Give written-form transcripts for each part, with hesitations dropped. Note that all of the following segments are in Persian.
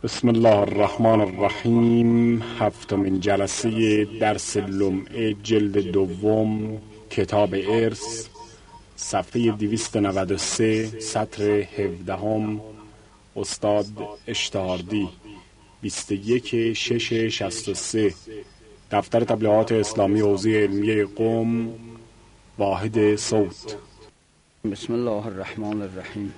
بسم الله الرحمن الرحیم. هفتمین جلسه درس لمعه جلد دوم کتاب ارث، صفحه 293 سطر 17. استاد اشتهاردی 21/6/63. دفتر تبلیغات اسلامی حوزه علمیه قم، واحد صوت. بسم الله الرحمن الرحیم.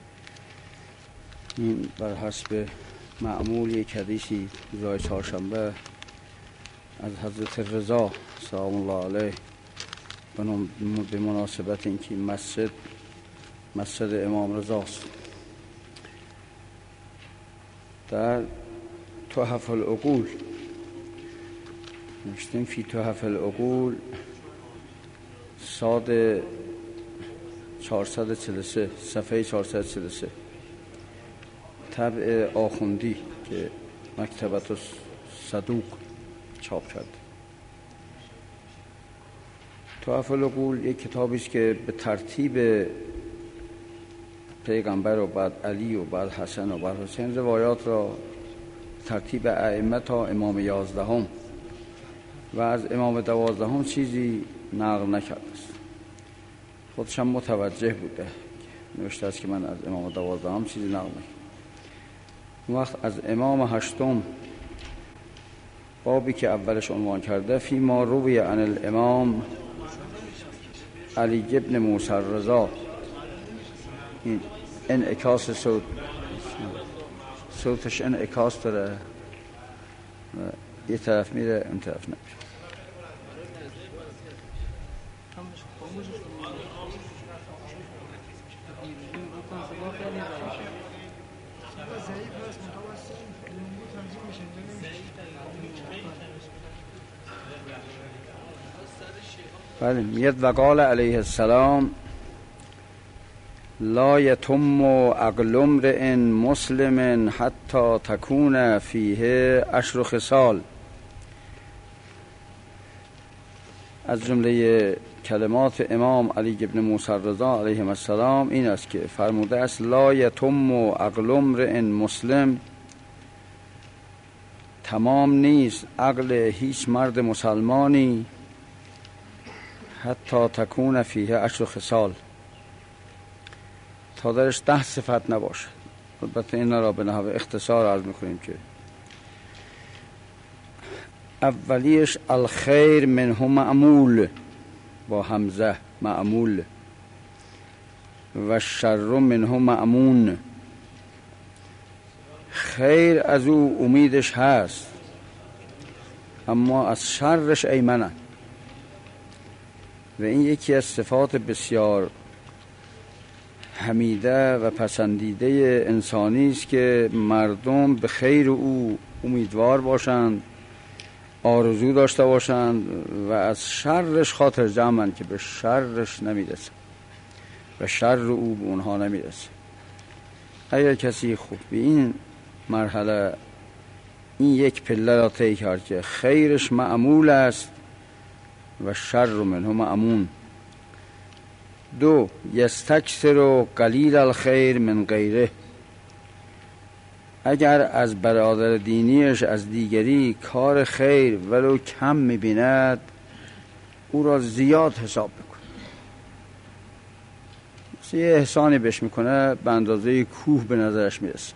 این بر حسب معمول یک حدیثی روز چهارشنبه از حضرت رضا سلام الله علیه به مناسبت اینکه مسجد امام رضاست، در تحف العقول نوشتیم فی تحف العقول صاد 443 صفحه 443 طبع آخوندی که مکتبت صدوق چاپ کرد. تحف العقول یک کتابی است که به ترتیب پیغمبر و بعد علی و بعد حسن و بعد حسین روایات را ترتیب ائمه تا امام 11 و از امام 12 چیزی نقل نکرده است. خودشم متوجه بوده، نوشته است که من از امام 12 چیزی نقل نکردم. وقت از امام 8 بابی که اولش عنوان کرده فی ما روی عن الامام علی ابن موسی رضا، این انعکاس صوتش انعکاس داره، یه طرف میره اون طرف نمیره. بله، میاد وقال علیه السلام لا یتم عقل امرئ مسلم حتی تکون فیه 10 خصال. از جمله کلمات امام علی ابن موسی رضا علیه السلام این است که فرموده است لا یتم عقل امرئ مسلم، تمام نیست عقل هیچ مرد مسلمانی حتی تکون فیه 10 خصال، تا درش 10 صفت نباشه. البته این را به نحو اختصار عرض میکنیم که اولیش الخیر منه معمول با همزه معمول و شر منه مأمون. خیر از او امیدش هست اما از شرش ایمنه، و این یکی از صفات بسیار حمیده و پسندیده انسانی است که مردم به خیر او امیدوار باشند، آرزو داشته باشند و از شرش خاطر جمعند که به شرش نمیرسه و شر او به اونها نمیرسه. اگر کسی خوب به این مرحله این یک پله را طی کرد که خیرش معمول است و شر منه مأمون. 2 یستکثر قلیل الخیر من غیره، اگر از برادر دینیش از دیگری کار خیر ولو کم می‌بیند او را زیاد حساب میکنه. مثل یه احسانی بهش میکنه به اندازه کوه به نظرش میرسه.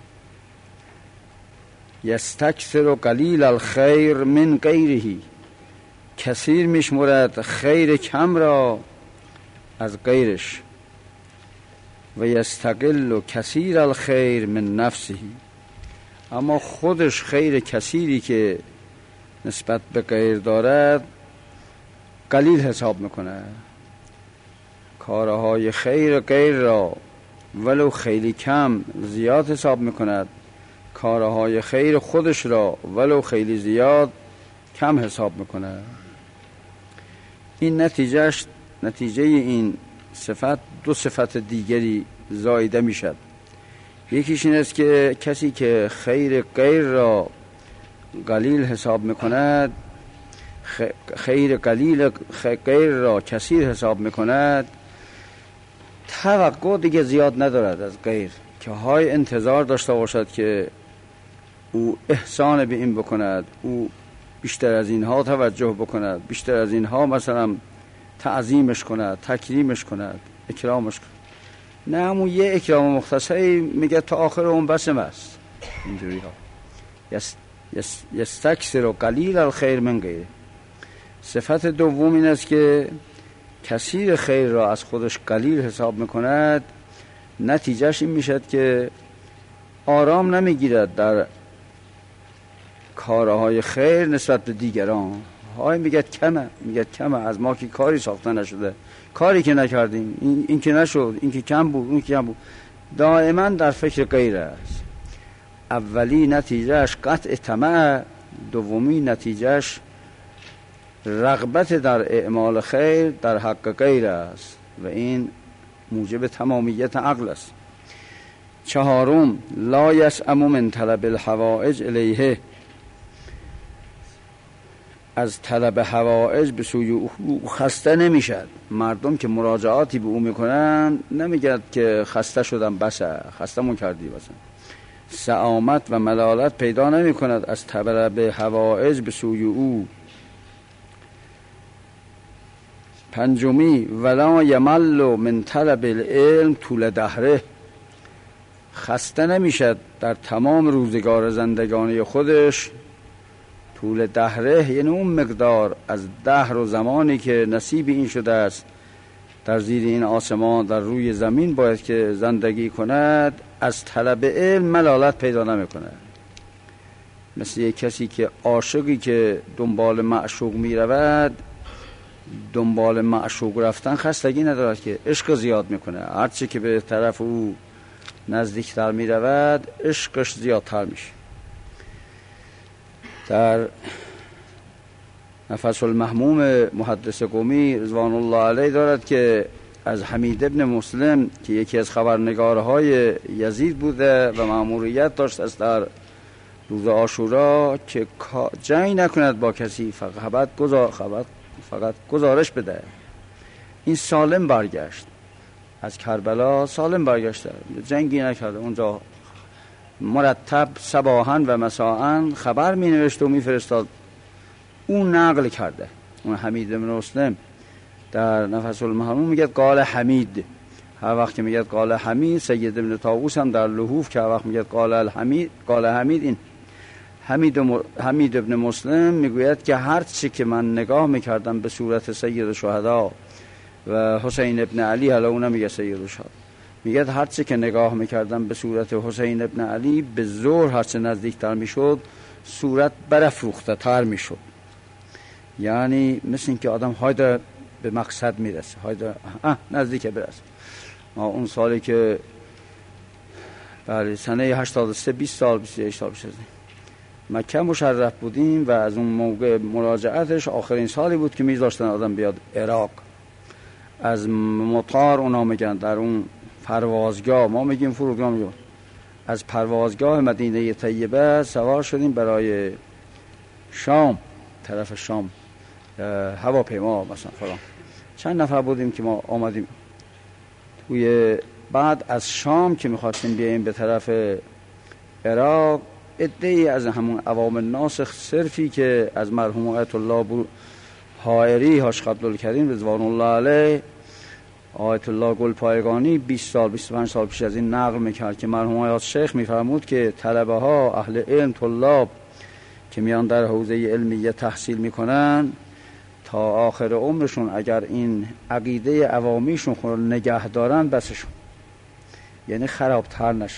یستکثر قلیل الخیر من غیره، کثیر میشمرد خیر کم را از غیرش. و یستقل کثیر الخیر من نفسه، اما خودش خیر کثیری که نسبت به غیر دارد قلیل حساب میکنه. کارهای خیر غیر را ولو خیلی کم زیاد حساب میکند، کارهای خیر خودش را ولو خیلی زیاد کم حساب میکنه. این نتیجه این صفت 2 صفت دیگری زایده میشد. یکیش این است که کسی که خیر غیر را قلیل حساب میکند، خیر قلیل غیر را کثیر حساب میکند، توقع دیگه زیاد ندارد از غیر که های انتظار داشته باشد که او احسان به این بکند، او بیشتر از اینها توجه بکند، بیشتر از اینها مثلا تعظیمش کند، تکریمش کند، اکرامش کند. نه همون یه اکرام مختصری میگه تا آخر اون بسم است. اینجوری ها یستکثر و قلیل الخیر من غیره. صفت دوم این است که کثیر خیر را از خودش قلیل حساب میکند. نتیجهش این میشد که آرام نمیگیرد در کارهای خیر نسبت به دیگران. های میگه کمه از ما که کاری ساخته نشده، کاری که نکردیم، این که نشد، این که کم بود، اون که کم بود. دائما در فکر غیر است. اولی نتیجهش قطع طمع، دومی نتیجهش رغبت در اعمال خیر در حق غیر است و این موجب تمامیت عقل است. چهارم لا یسأم من طلب الحوائج الیه. از طلب حوائج به سوی او خسته نمیشد. مردم که مراجعاتی به او میکنن نمیگد که خسته شدم بسه، خستمون کردی بسه. سعامت و ملالت پیدا نمی کند از طلب حوائج به سوی او. پنجمی ولا یمل من طلب العلم طول دهره. خسته نمیشد در تمام روزگار زندگانی خودش. طول دهره یعنی اون مقدار از دهر و زمانی که نصیب این شده است در زیر این آسمان در روی زمین باید که زندگی کند، از طلب علم ملالت پیدا نمی کند. مثل یک کسی که عاشقی که دنبال معشوق می رود، دنبال معشوق رفتن خستگی ندارد که عشق زیاد می کنه. هرچی که به طرف او نزدیکتر می رود عشقش زیادتر میشه. در نفس المحموم محدث قمی رضوان الله علیه دارد که از حمید ابن مسلم که یکی از خبرنگارهای یزید بوده و مأموریت داشت از در روز عاشورا که جنگ نکند با کسی، فقط گزارش بده. این سالم برگشت از کربلا، سالم برگشته، جنگی نکرده. اونجا مرتب صباحاً و مساءً خبر می نوشت و می فرستاد. اون نقل کرده. اون حمید بن مسلم در نفس المحموم میگه قال حمید. هر وقت که میگه قال حمید، سید ابن طاووس هم در لحوف که هر وقت میگه قال حمید این حمید ابن مسلم میگوید که هر چی که من نگاه میکردم به صورت سید شهدا و حسین ابن علی، حالا اونم میگه سید شهدا، میگه هر چی که نگاه میکردم به صورت حسین ابن علی به زور هر چه نزدیکتر میشد صورت برافروخته تر میشد. یعنی مثل این که آدم هایده به مقصد میرسه، هایده نزدیک برسه. ما اون سالی که بله سنه 83 20 سال 21 سال پیش مکه مشرف بودیم و از اون موقع مراجعتش آخرین سالی بود که میذاشتن آدم بیاد عراق. از مطار اونا میگن در اون پروازگاه، ما میگیم فرودگاه، میگم از پروازگاه مدینه طیبه سوار شدیم برای شام، طرف شام، هواپیما مثلا فلان. چند نفر بودیم که ما آمدیم توی بعد از شام که میخواستیم بیاییم به طرف عراق، عده‌ای از همون عوام الناس صرفی که از مرحوم آیت الله حائری حاج عبدالکریم رضوان الله علیه، آیت الله گلپایگانی 20 سال 25 سال پیش از این نقل میکرد که مرحوم آیت شیخ میفرمود که طلبه ها اهل علم طلاب که میان در حوزه علمیه تحصیل میکنن تا آخر عمرشون اگر این عقیده عوامیشون خود نگه دارن بسشون، یعنی خرابتر نشن.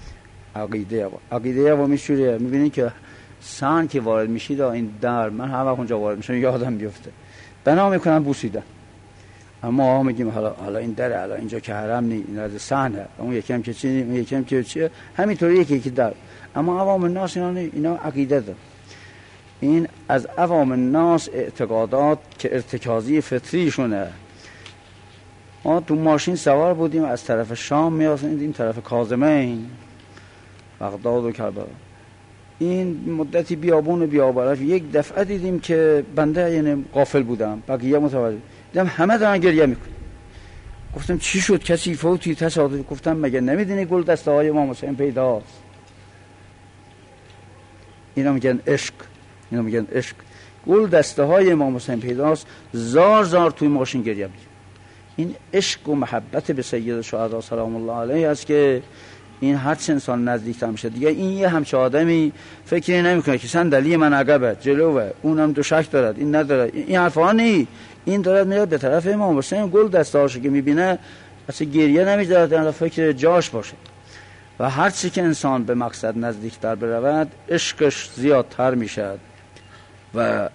عقیده عوامی شوریه. میبینین که سن که وارد میشید این در، من هر وقت اونجا وارد میشم یادم بیفته بنا میکنم بوسیدن، اما میگیم حالا این دره، حالا اینجا که حرم نی، این از سنه، اون یکم که چی، اون یکم که چیه، همینطوری یکی در. اما عوام الناس اینا عقیده دارن. این از عوام الناس اعتقادات که ارتکازی فطریشونه. ما تو ماشین سوار بودیم از طرف شام میاسیم این طرف کاظمین بغداد و کربلا. این مدتی بیابان یک دفعه دیدیم که بنده یعنی غافل بودم، بقیه متوجه دیدم همه دارن گریه میکنن. گفتم چی شد؟ کسی فوتی تصادف؟ گفتم مگه نمیدونی گل دسته های امام حسین پیداست؟ اینا میگن عشق. گل دسته های امام حسین پیداست، زار زار توی ماشین گریه میکنه. این عشق و محبت به سید الشهدا سلام الله علیه است که این هر چه انسان نزدیکتر میشه دیگه این یه همچه آدمی فکری نمیکنه که صندلی من عقبه جلوه، اونم دوشک دارد این نداره، این حرفا نی. این دارد میاد به طرف امام حسین، گل دستهاشو که میبینه اصلا گریه نمیذاره، در فکر جاش باشه. و هر چی که انسان به مقصد نزدیکتر برود عشقش زیادتر میشد. و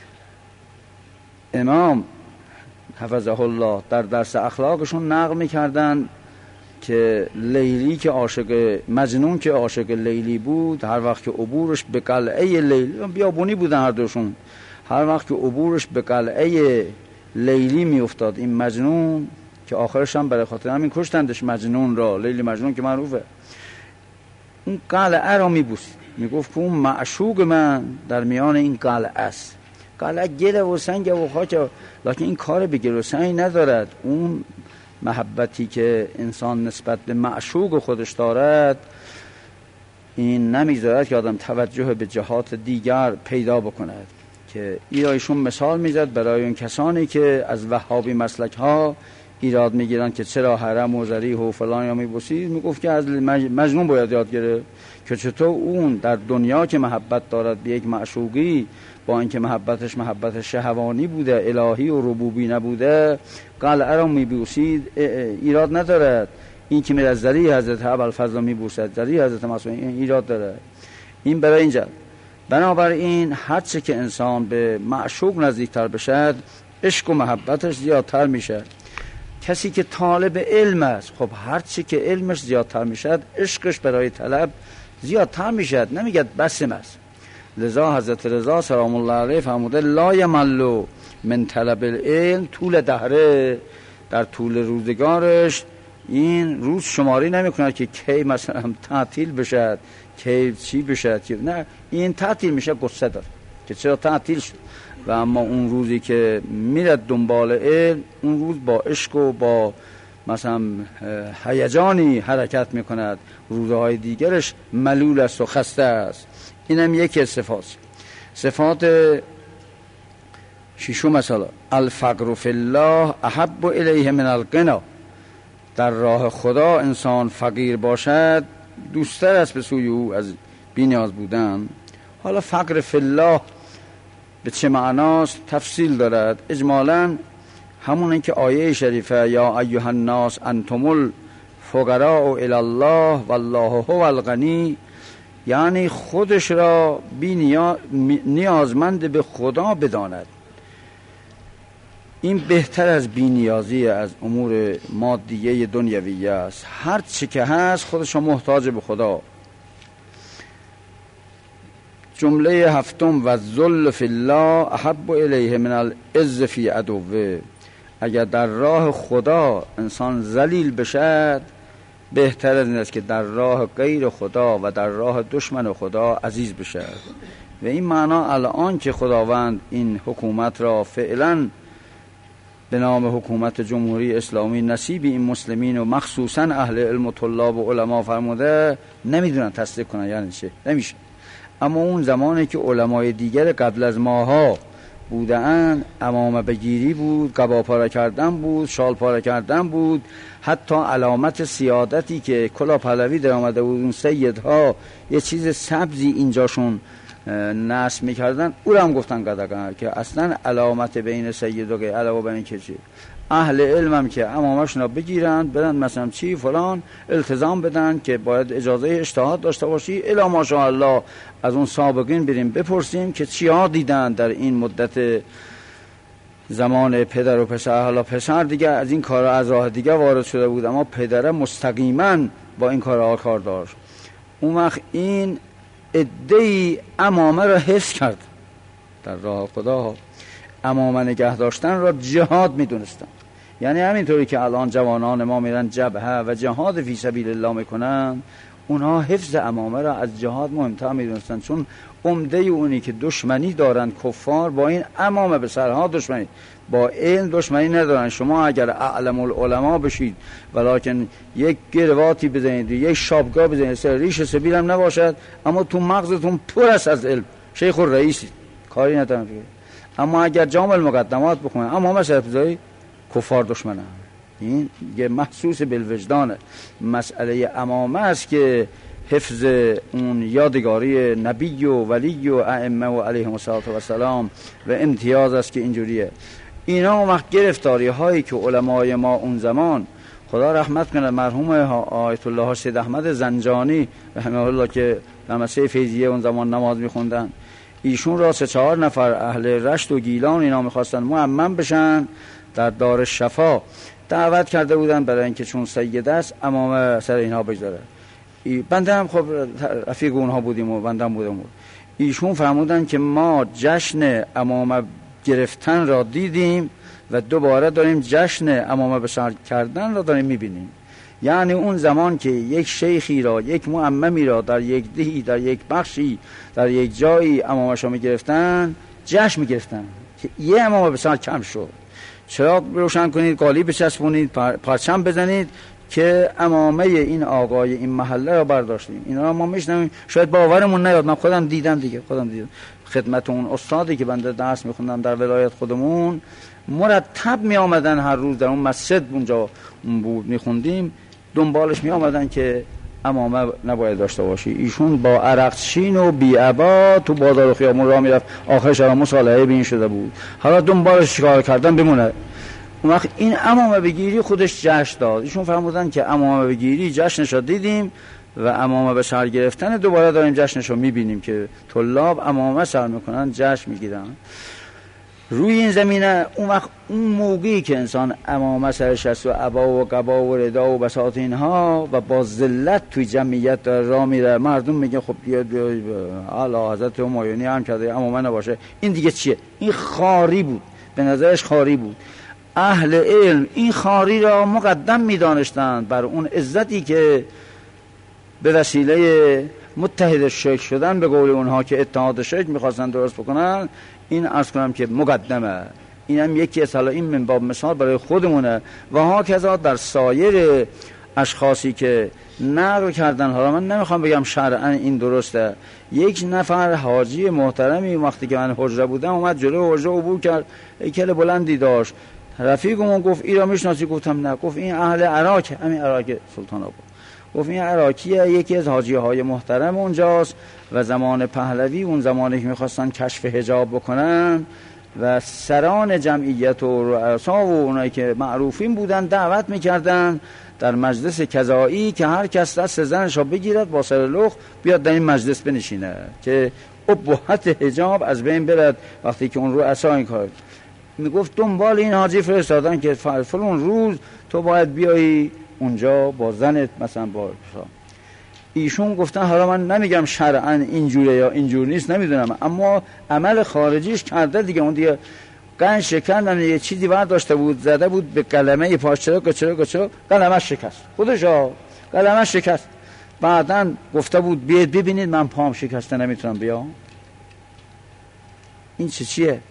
امام حفظه الله در درس اخلاقشون نقل میکردن که لیلی که عاشق مجنون که عاشق لیلی بود، هر وقت که عبورش به قلعه لیلی، بیابونی بودن هر دوشون، هر وقت که عبورش به قلعه لیلی میافتاد این مجنون، که آخرش هم برای خاطر همین کشتندش مجنون را، لیلی مجنون که معروفه، اون قلعه را میبوسید، میگفت که اون معشوق من در میان این قلعه است. قلعه گله و سنگ و خاک، لکن این کار به گل و سنگ ندارد. اون محبتی که انسان نسبت به معشوق خودش دارد این نمیذارد که آدم توجه به جهات دیگر پیدا بکند. که ایشون مثال میزد برای اون کسانی که از وهابی مسلک ها ایراد میگیرن که چرا حرم و ذریح و فلان یا میبوسید، میگفت که از مجنون باید یاد گرفت که چطور اون در دنیا که محبت دارد به یک معشوقی، با اینکه محبتش محبت شهوانی بوده، الهی و ربوبی نبوده، قلعه را میبوسید ایراد ندارد. این که میره ذریح حضرت ابوالفضل میبوسد، ذریح حضرت معصوم، این ایراد داره. این برای اینجا. بنابراین هر چه که انسان به معشوق نزدیکتر بشد عشق و محبتش زیادتر میشه. کسی که طالب علم است، خب هر چی که علمش زیادتر میشد عشقش برای طلب زیادتر میشد، نمیگه بسم است. لذا حضرت رضا سلام الله علیه فرموده لا یملو من طلب العلم طول دهره، در طول روزگارش این روز شماری نمیکنه که کی مثلا تعطیل بشد، کی چی بشد، نه این تعطیل میشه، قصه داره که چرا تعطیل شد. و اما اون روزی که میره دنبال علم، اون روز با عشق و با مثلا هیجانی حرکت میکند، روزهای دیگرش ملول است و خسته است. اینم یکی از صفات ششم. مثلا الفقر فی الله احب الیه من الغنا، در راه خدا انسان فقیر باشد دوست‌تر است به سوی او از بی‌نیاز بودن. حالا فقر فی الله به چه معناست تفصیل دارد. اجمالاً همون این که آیه شریفه یا ایها الناس انتم الفقراء الی الله والله هو الغنی، یعنی خودش را نیازمند به خدا بداند. این بهتر از بی‌نیازی از امور مادیه دنیویه است. هر چی که هست خودش را محتاج به خدا. جمله هفتم و الذل فی الله احب الیه من العز فی عدوه، اگر در راه خدا انسان ذلیل بشد بهتر از این است که در راه غیر خدا و در راه دشمن خدا عزیز بشد. و این معنا الان که خداوند این حکومت را فعلا به نام حکومت جمهوری اسلامی نصیب این مسلمین و مخصوصا اهل علم و طلاب و علما فرموده، نمیدونن تصدیق کنن یعنی چه، نمیشه. اما اون زمانی که علمای دیگر قبل از ماها بودن، عمامه بگیری بود، قبا پاره کردن بود، شال پاره کردن بود، حتی علامت سیادتی که کلاه پهلوی در آمده بود، اون سیدها یه چیز سبزی اینجاشون نصب میکردن، او رو هم گفتن قدقن که اصلا علامت بین سید و غیر علاوه بر این که چی، اهل علم هم که عمامشون رو بگیرن برن مثلا چی فلان التزام بدن که باید اجازه اجتهاد داشته باشی، الا ماشاءالله از اون سابقین بریم بپرسیم که چی ها دیدن در این مدت زمان پدر و پسر. حالا پسر دیگه از این کارا از راه دیگه وارد شده بود، اما پدر مستقیما با این کارها کار داشت. اون وقت این ادعی عمامه را حفظ کرد در راه خدا، عمامه نگه داشتن را جهاد میدونستن. یعنی همینطوری که الان جوانان ما میرن جبهه و جهاد فی سبیل الله میکنن، اونها حفظ عمامه را از جهاد مهمتر میدونستن، چون عمده اونی که دشمنی دارن کفار با این عمامه به سرها دشمنی. با علم دشمنی ندارن. شما اگر اعلم العلماء بشید ولکن یک گرواتی بزنید، یک شابگاه بزنید، ریش سبیل هم نباشد، اما تو مغزتون پر است از علم، شیخ الرئیسی، کاری ندارن. اما اگر جامع المقدمات بخونن، اما مثلا ابتدایی کفار دشمنن. این یه محسوس بالوجدانه. مسئله امامه است که حفظ اون یادگاری نبی و ولی و ائمه و علیهم السلام و امتیاز است که اینجوریه. اینا وقت گرفتاری هایی که علمای ما اون زمان، خدا رحمت کنه، مرحوم آیت الله سید احمد زنجانی رحمه الله که در مسجد فیضیه اون زمان نماز میخوندن، ایشون را 3-4 نفر اهل رشت و گیلان اینا میخواستن مؤمن بشن در دار شفا، دعوت کرده بودن برای اینکه چون سید است امامه سر اینها بگذاره. بنده هم خب رفیق اونها بودیم و بنده هم بودم. ایشون فرمودن که ما جشن امامه گرفتن را دیدیم و دوباره داریم جشن امامه به سر کردن را داریم میبینیم. یعنی اون زمان که یک شیخی را، یک مؤممی را در یک دهی، در یک بخشی، در یک جایی امامش را میگرفتن، جشن میگرفتن که یه امامه به سر کم شد، چراغ روشن کنید، قالی بچسبونید، پرچم بزنید که امامه این آقای این محله را برداشتیم. اینا را ما میشنویم، شاید باورمون نیاد. من خودم دیدم دیگه، خودم دیدم خدمت اون استادی که بنده درس میخوندم در ولایت خودمون، مرتب می آمدن هر روز در اون مسجد اونجا بود میخوندیم، دنبالش می آمدن که امامه نباید داشته باشی. ایشون با عرقچین و بی‌عبا تو بازار و خیابون راه میرفت، آخرش الان مصالحه بین شده بود، حالا دنبالش چیکار کردن بمونه. اون وقت این امامه بگیری خودش جشن داد. ایشون فرمودن که امامه بگیری جشنش رو دیدیم و امامه به سر گرفتن دوباره داریم جشنش رو میبینیم که طلاب امامه سر میکنن، جشن میگیرن روی این زمینه. اون وقت اون موقعی که انسان امامه سرش است و عبا و قبا و ردا و بساط اینها و با ذلت توی جمعیت راه میره، مردم میگه خب بیاد اعلی حضرت همایونی هم کرده امامه نباشه، این دیگه چیه؟ این خاری بود، به نظرش خاری بود. اهل علم این خاری را مقدم می‌دانستند بر اون عزتی که به وسیله متحد شرک شدن، به قول اونها که اتحاد شرک می‌خواستن درست بکنن، این عرض کنم که مقدمه. اینم یکی از این من باب مثال برای خودمونه و ها کذا در سایر اشخاصی که نقل کردن. حالا من نمیخوام بگم شرعاً این درسته. یک نفر حاجی محترمی وقتی که من حجره بودم اومد جلو حجره عبور کرد، هیکل بلندی داشت. رفیقمون گفت این را میشناسی؟ گفتم نه. گفت این اهل عراق، همین عراق سلطان آباد. گفت این عراقیه، یکی از حاجی های محترم اونجاست و زمان پهلوی، اون زمانی که میخواستن کشف حجاب بکنن و سران جمعیت و رؤسا و اونایی که معروفین بودن دعوت میکردن در مجلس کذایی که هر کس دست زنش را بگیرد با سر لخ بیاد در این مجلس بنشینه که ابهت حجاب از بین برد. وقتی که اون رؤسا این کار میگفت دنبال این حاجی فرستادن که فلان روز تو باید بیایی اونجا با زنت مثلا با ایشون گفتن حالا من نمیگم شرعاً اینجوره یا اینجور نیست نمیدونم، اما عمل خارجیش کرده دیگه. اون دیگه قند شکندن یه چیزی برداشته بود زده بود به قلمه پاش، چرا قلمه شکست، خودشا قلمه شکست. بعدن گفته بود بیاید ببینید من پام شکسته نمیتونم بیام. این چیه؟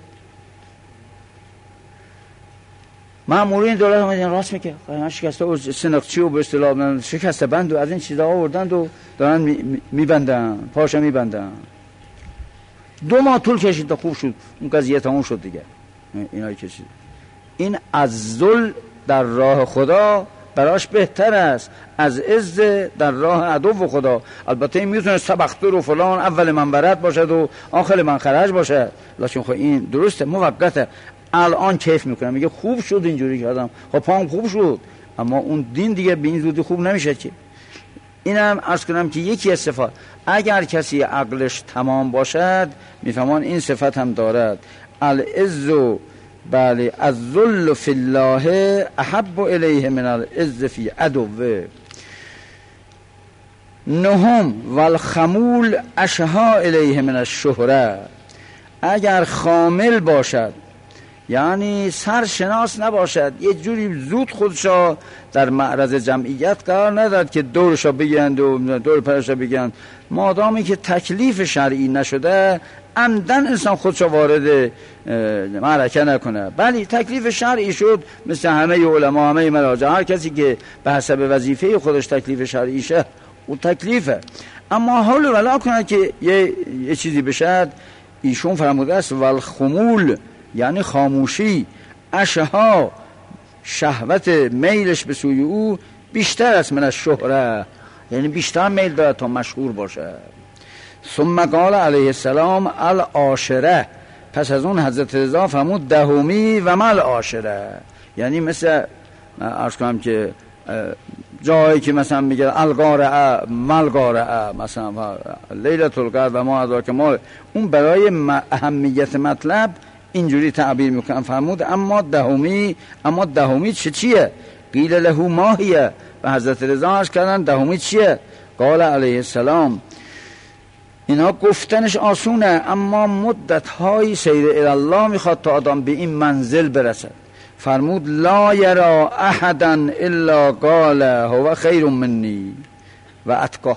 مامورین دولت اومدن راست میگه، قلمه شکسته و سنقچی و به اصطلاح شکسته بند و از این چیزا آوردن و دارن میبندن، پاشو میبندن. 2 ماه طول کشید تا خوب شد، اون قضیه تموم شد دیگه. اینایی کشید. این عزل در راه خدا براش بهتر است از عز در راه عدو خدا. البته این میتونه سبختر و فلان اول منبرت باشد و آخر من خرج باشد، لکن خب این درسته موقته. الان کیف میکنم میگه خوب شد اینجوری کردم، خب پام خوب شد، اما اون دین دیگه به این زودی خوب نمیشه که. اینم عرض کنم که یکی از صفات، اگر کسی عقلش تمام باشد میفهمان این صفت هم دارد. العز بله الذل فی الله احب الیه من العز فی عدوه. 9 والخمول اشها الیه من الشهره. اگر خامل باشد یعنی سرشناس نباشد، یه جوری زود خودشا در معرض جمعیت قرار نداد که دورشا بگیرند و دور پرشا بگیرند، مادامی که تکلیف شرعی نشده عمدن انسان خودشو وارد معرکه نکنه. بلی تکلیف شرعی شد مثل همه علما، همه مراجع، هر کسی که به حسب وظیفه خودش تکلیف شرعی شه او تکلیفه. اما حال ولا کنه که یه چیزی بشد، ایشون فرموده است والخمول یعنی خاموشی، اشها شهوت میلش به سوی او بیشتر است من الشهره، یعنی بیشتر میل داره تا مشهور باشه. ثم قال علیه السلام العاشره، پس از اون حضرت رضا فرمود دهمی و مل عاشره، یعنی مثل عرض کنم که جایی که مثلا میگه القارعه مل قارعه، مثلا لیلة القدر و ما ادراک ما، اون برای اهمیت مطلب اینجوری تعبیر میکنن. فرمود اما دهمی چیه؟ قیل له ماهیه، و حضرت رضا عرض کردن دهمی چیه؟ قال علیه السلام اینا گفتنش آسونه، اما مدت‌های سیر الله میخواد تا آدم به این منزل برسد. فرمود لا یرا احدا الا قال هو خیر منی و اتقا،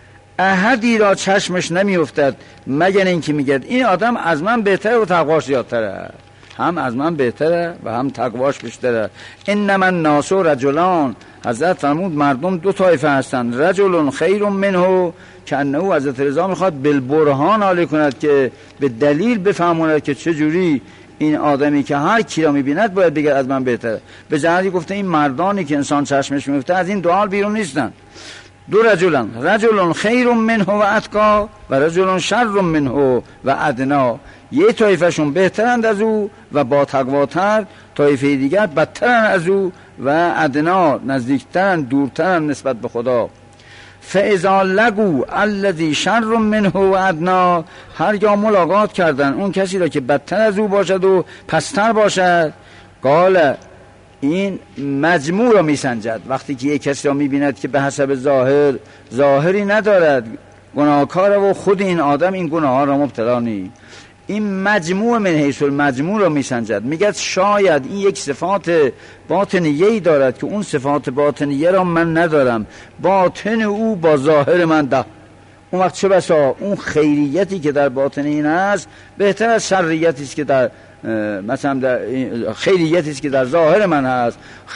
احدی را چشمش نمیافتد مگر اینکه میگه این آدم از من بهتره و تقواش زیادتره، هم از من بهتره و هم تقواش بیشتره. انما الناس رجلان، حضرت فرمود مردم دو طایفه هستند، رجل خیر منه که انه، حضرت رضا میخواد بالبرهان عالی کند که به دلیل بفهمونه که چجوری این آدمی که هر کی را میبیند باید بگه از من بهتره. به جهتی گفته این مردانی که انسان چشمش میفته از این دو حال بیرون نیستن. دو رجل خیر منه و اتقا و رجل شر منه و ادنا، یه طایفهشون بهترند از او و با تقواتر، طایفه دیگر بدترند از او و ادنا نزدیکترند، دورترند نسبت به خدا. فاذا لقوا الذي شر منه و ادنا، هرگاه ملاقات کردن اون کسی را که بدتر از او باشد و پستر باشد، قال این مجموع را میسنجد. وقتی که یک کسی را میبیند که به حسب ظاهری ندارد، گناهکار و خود این آدم این گناه ها را مبتلا نیست، این مجموع من حیث المجموع را میسنجد. میگه شاید این یک صفات باطنیه‌ای دارد که اون صفات باطنیه را من ندارم، باطن او با ظاهر من ده. اون وقت چه بسا اون خیریتی که در باطن این هست بهتر از شریتی است که در مثلا خیریتی است که در ظاهر من هست.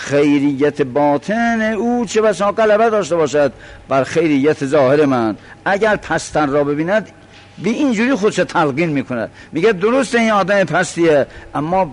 خیریت باطن او چه بسا غلبه داشته باشد بر خیریت ظاهر من. اگر پستن را ببیند به اینجوری خودش تلقین میکند، میگه درسته این آدم پستیه اما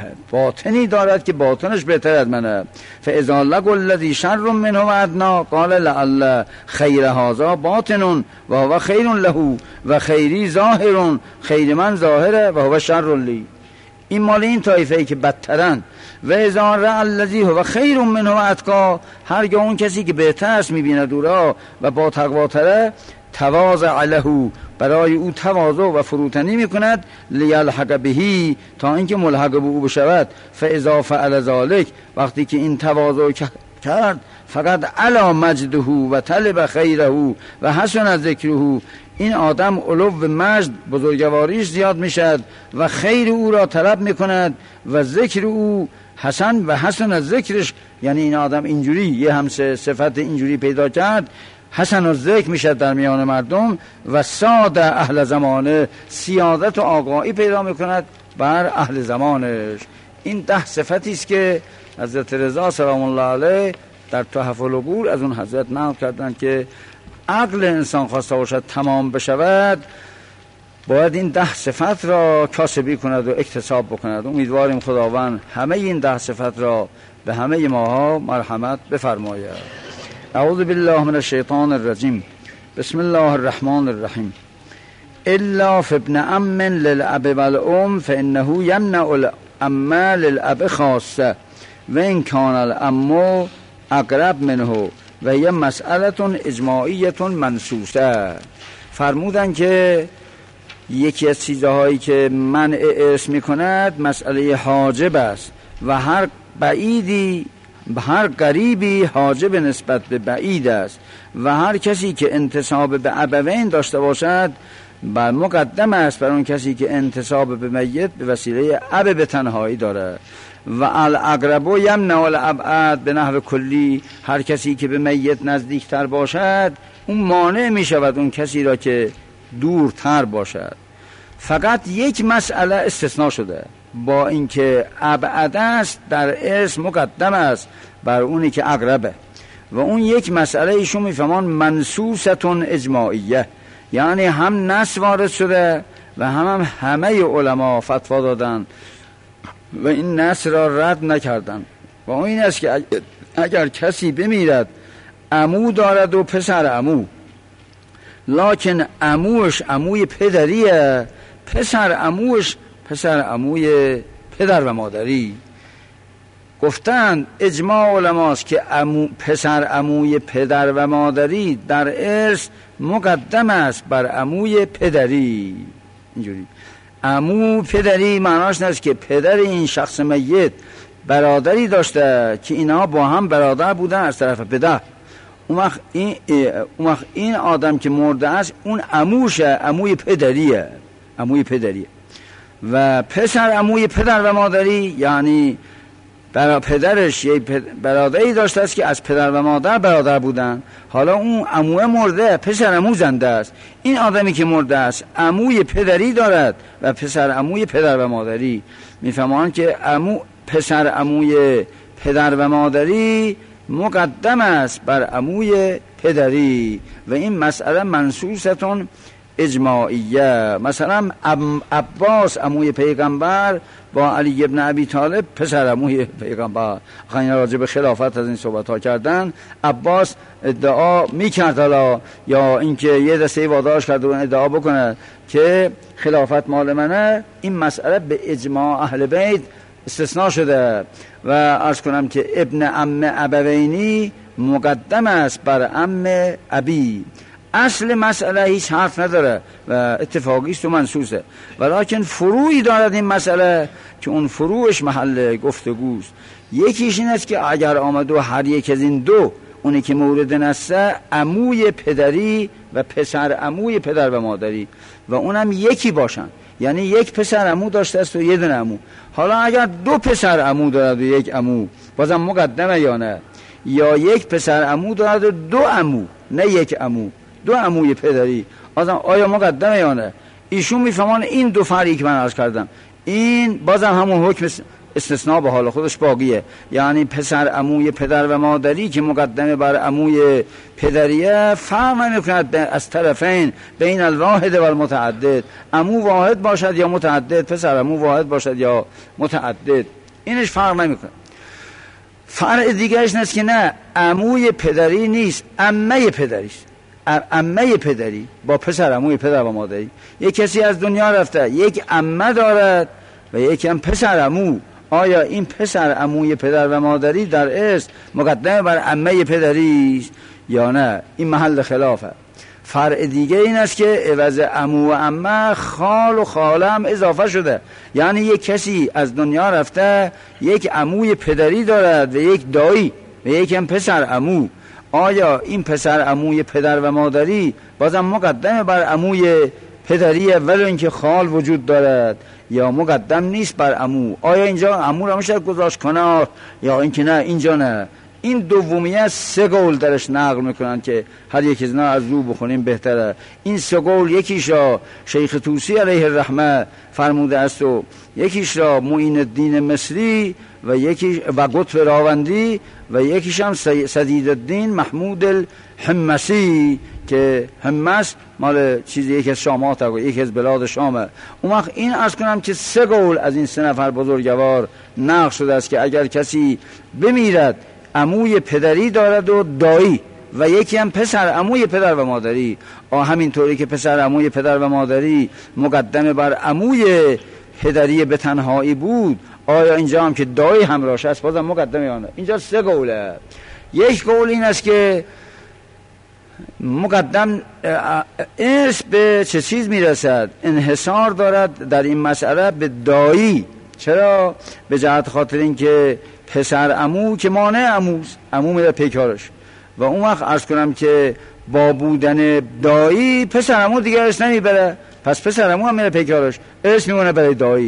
باطنی دارد که باطنش بهتر از منه. فاذا لقوا الذي شر منه و ادنا قال لعل خیر هذا باطن و هو خیر له و خیری ظاهر، خیر من ظاهره و هو شر لی. این مال این طایفه‌ای که بدترن. و اذا رأى الذي هو خیر منه و اتقا، هرگاه اون کسی که بهتر است میبیند او را و با تقواتره، تواضع له، برای او تواضع و فروتنی میکند، لیلحق بهی، تا اینکه ملحق به او بشود. فاذا فعل ذلك، وقتی که این تواضع کرد، فقط علی مجده و طلب خیره و حسن ذکره، این آدم علو و مجد بزرگواریش زیاد میشد و خیر او را طلب میکند و ذکر او حسن و حسن ذکرش، یعنی این آدم اینجوری یه همسه صفت اینجوری پیدا کرد، حسن و ذکر میشد در میان مردم و ساده اهل زمانه، سیادت و آقایی پیدا میکند بر اهل زمانش. این 10 صفتی است که حضرت رضا سلام الله علیه در تحف العقول از اون حضرت نقل کردند که عقل انسان خواسته باشد تمام بشود باید این 10 صفت را کاسبی کند و اکتساب بکند. امیدواریم خداوند همه این 10 صفت را به همه ماها مرحمت بفرماید. اعوذ بالله من الشیطان الرجیم. بسم الله الرحمن الرحیم. الا فابن ام للاب والام فانه یمنع الام للاب خاصه و ان کان الام اقرب منه و هي مسئله اجماعیه منصوصه. فرمودن که یکی از چیزهایی که منع ارث میکند مسئله حاجب است و هر قریبی حاجب نسبت به بعید است و هر کسی که انتساب به ابوین داشته باشد بر مقدم است بر اون کسی که انتساب به میت به وسیله اب به تنهایی داره. و الاقرب یمنع الابعد به نحو کلی، هر کسی که به میت نزدیکتر باشد اون مانع می شود اون کسی را که دورتر باشد. فقط یک مسئله استثناء شده، با اینکه ابعد است در ارث مقدم است بر اونی که اقربه، و اون یک مسئله ایشون میفهمان منصوصتون اجماعیه، یعنی هم نص وارد شده و همه علما فتوا دادن و این نص را رد نکردن، و اون این است که اگر کسی بمیرد عمو دارد و پسر عمو، لکن عموش عموی پدریه، پسر عموش پسر عموی پدر و مادری، گفتند اجماع علماست که پسر عموی پدر و مادری در ارث مقدم است بر عموی پدری. اینجوری عمو پدری معناش نیست که پدر این شخص میت برادری داشته که اینها با هم برادر بودن از طرف پدر، اون وقت این آدم که مرده است اون عموشه، عموی پدریه، عموی پدریه. و پسر عموی پدر و مادری یعنی پدرش یه برادری داشته است که از پدر و مادر برادر بودن، حالا اون عموه مرده، پسر عمو زنده است، این آدمی که مرده است عموی پدری دارد و پسر عموی پدر و مادری. میفهمان که پسر عموی پدر و مادری مقدم است بر عموی پدری، و این مسئله منصوصتون اجماعیه. مثلا عباس عموی پیغمبر با علی ابن ابی طالب پسر عموی پیغمبر، خیلی راجع به خلافت از این صحبت ها کردن. عباس ادعا میکرد حالا یا اینکه یه دسته واداش کرد و ادعا بکنه که خلافت مال منه، این مسئله به اجماع اهل بیت استثناء شده. و عرض کنم که ابن عم ابوینی مقدم است بر عم ابی. اصل مسئله هیچ حرف نداره و اتفاقی است و منصوصه، ولیکن فروعی دارد این مسئله که اون فروعش محل گفتگوست. یکیش این است که اگر آمد و هر یک از این دو، اونی که مورد نسته عموی پدری و پسر عموی پدر و مادری، و اونم یکی باشن، یعنی یک پسر عمو داشته است و یه دونه عمو. حالا اگر دو پسر عمو دارد و یک عمو، بازم مقدمه یا نه؟ یا یک پسر عمو دارد و دو عمو، نه یک عمو، دو عموی پدری، آیا مقدمه یا نه؟ ایشون میفهمان این دو فرقی که من عرض کردم، این بازم همون حکم استثناء به حال خودش باقیه، یعنی پسر عموی پدر و مادری که مقدمه بر عموی پدریه فرق نمی‌کند از طرفین بین الواحد و المتعدد، عمو واحد باشد یا متعدد، پسر عمو واحد باشد یا متعدد، اینش فرق نمی‌کنه. فرق دیگرش نیست که نه، عموی پدری نیست، عمه پدریست. عمه پدری با پسر عموی پدر و مادری. یک کسی از دنیا رفته، یک عمه دارد و یک هم پسر عمو، آیا این پسر عموی پدر و مادری در ارث مقدمه بر عمه پدری است یا نه؟ این محل خلافه. فرع دیگه این است که عوض عمو و عمه خال و خاله هم اضافه شده، یعنی یک کسی از دنیا رفته، یک عموی پدری دارد و یک دایی و یک هم پسر عمو، آیا این پسر عموی پدر و مادری بازم مقدمه بر عموی پدریه ولو اینکه خال وجود دارد، یا مقدم نیست بر عمو؟ آیا اینجا عمو را میشه گذاشت کنار یا اینکه نه اینجا نه؟ این دومیه سه قول درش نقل میکنن که هر یک از اینا از رو بخونیم بهتره. این سه قول یکیش را شیخ طوسی علیه الرحمه فرموده است و یکیش را معین الدین مصری و یکی و قطب راوندی و یکیش هم سدید الدین محمود الحمسی که حمص مال چیزی یکی از شامات و یکی از بلاد شامه. اون وقت این عرض کنم که سه قول از این سه نفر بزرگوار نقل شده است که اگر کسی بمیرد عموی پدری دارد و دایی و یکی هم پسر عموی پدر و مادری، همینطوری که پسر عموی پدر و مادری مقدمه بر عموی پدری به تنهایی بود، آیا اینجا هم که دایی همراهش است بازم مقدمه یا نه؟ اینجا سه قوله. یک قول این است که مقدم ارث به چه چیز میرسد، انحصار دارد در این مسئله به دایی. چرا؟ به جهت خاطر این که پسر عمو که مانع عموست، عمو میره پیکارش، و اون وقت عرض کنم که با بودن دایی پسر عمو دیگه ارث نمیبره، پس پسر عمو هم میره پیکارش، ارث میمونه برای دایی.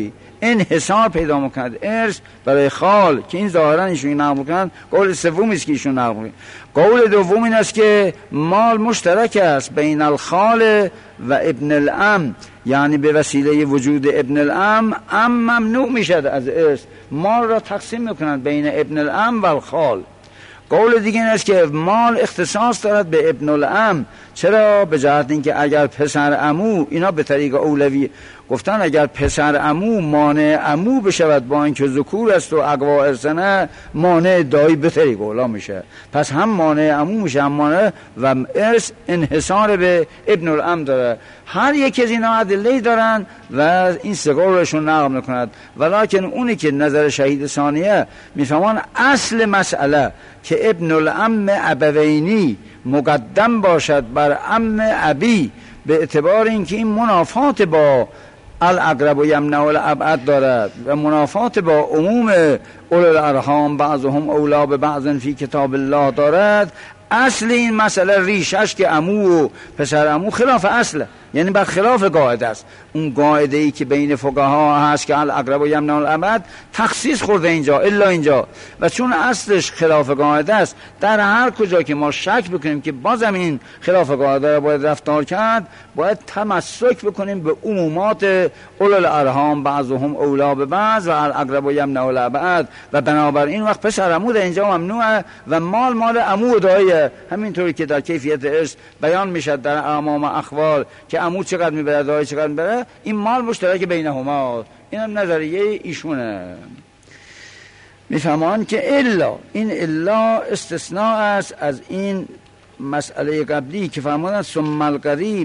انحصار پیدا میکند. ارث برای خال که این ظاهرا ایشون نقل میکنند قول سومی است که ایشون نقل میکنند. قول دوم این است که مال مشترک است بین الخال و ابن العم، یعنی به وسیله وجود ابن العم ممنوع میشد از ارث، مال را تقسیم میکنند بین ابن العم و الخال. قول دیگه این است که مال اختصاص دارد به ابن العم. چرا؟ به جهت اینکه اگر پسر عمو، اینا به طریق اولوی گفتن اگر پسر عمو مانع عمو بشود با اینکه ذکور است و اقوا ارثنه، مانع دایی به طریق اولا میشه، پس هم مانع عمو میشه هم مانع، و ارث انحصار به ابن العم داره. هر یکی از اینا ادله دارن و این سه قولشون نقل میکند. ولکن اونی که نظر شهید ثانیه میفهمان اصل مسئله که ابن العم ابوینی مقدم باشد بر عم ابی، به اعتبار اینکه این منافات با الاقرب و یمنع الابعد دارد و منافات با عموم اولو الارحام بعضهم اولی ببعض فی کتاب الله دارد. اصل این مسئله ریشش که عمو و پسر عمو خلاف اصله، یعنی بر خلاف قاعده است. اون قاعده ای که بین فقها هست که الاقرب و یمنع الابعد تخصیص خورده اینجا الا اینجا، و چون اصلش خلاف قاعده است، در هر کجا که ما شک بکنیم که بازم این خلاف قاعده را باید رفتار کرد، باید تمسک بکنیم به عمومات اولو الارحام بعضهم اولی ببعض و الاقرب و یمنع الابعد، و بنابراین وقت پسر عمو در اینجا ممنوعه و مال عمو و دایه. همینطوری که در کیفیت ارث بیان میشه در اعمام اخوال که عمو چقدر میبره دایی چقدر میبره، این مال مشترک بینهما. این هم نظریه ایشونه. میفهمان که الا، این الا استثناء است از این مسئله قبلی که فرمودن ثم القریب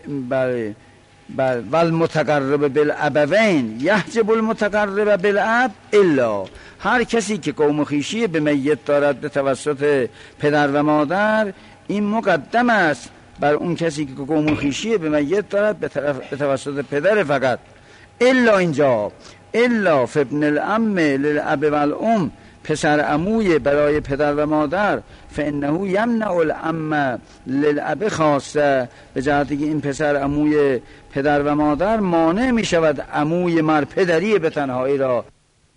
والمتقرب بالابوین یحجب المتقرب بالاب الا. هر کسی که قوم خویشی به میت دارد به توسط پدر و مادر، این مقدم است بر اون کسی که قوم خویشی به میت دارد به توسط پدر فقط. الا اینجا الا فابن العم للاب والام، پسر عموی برای پدر و مادر، فانه یمنع العم للاب خاصه، به جهتی که این پسر عموی پدر و مادر مانع می شود عموی مر پدری به تنهایی را.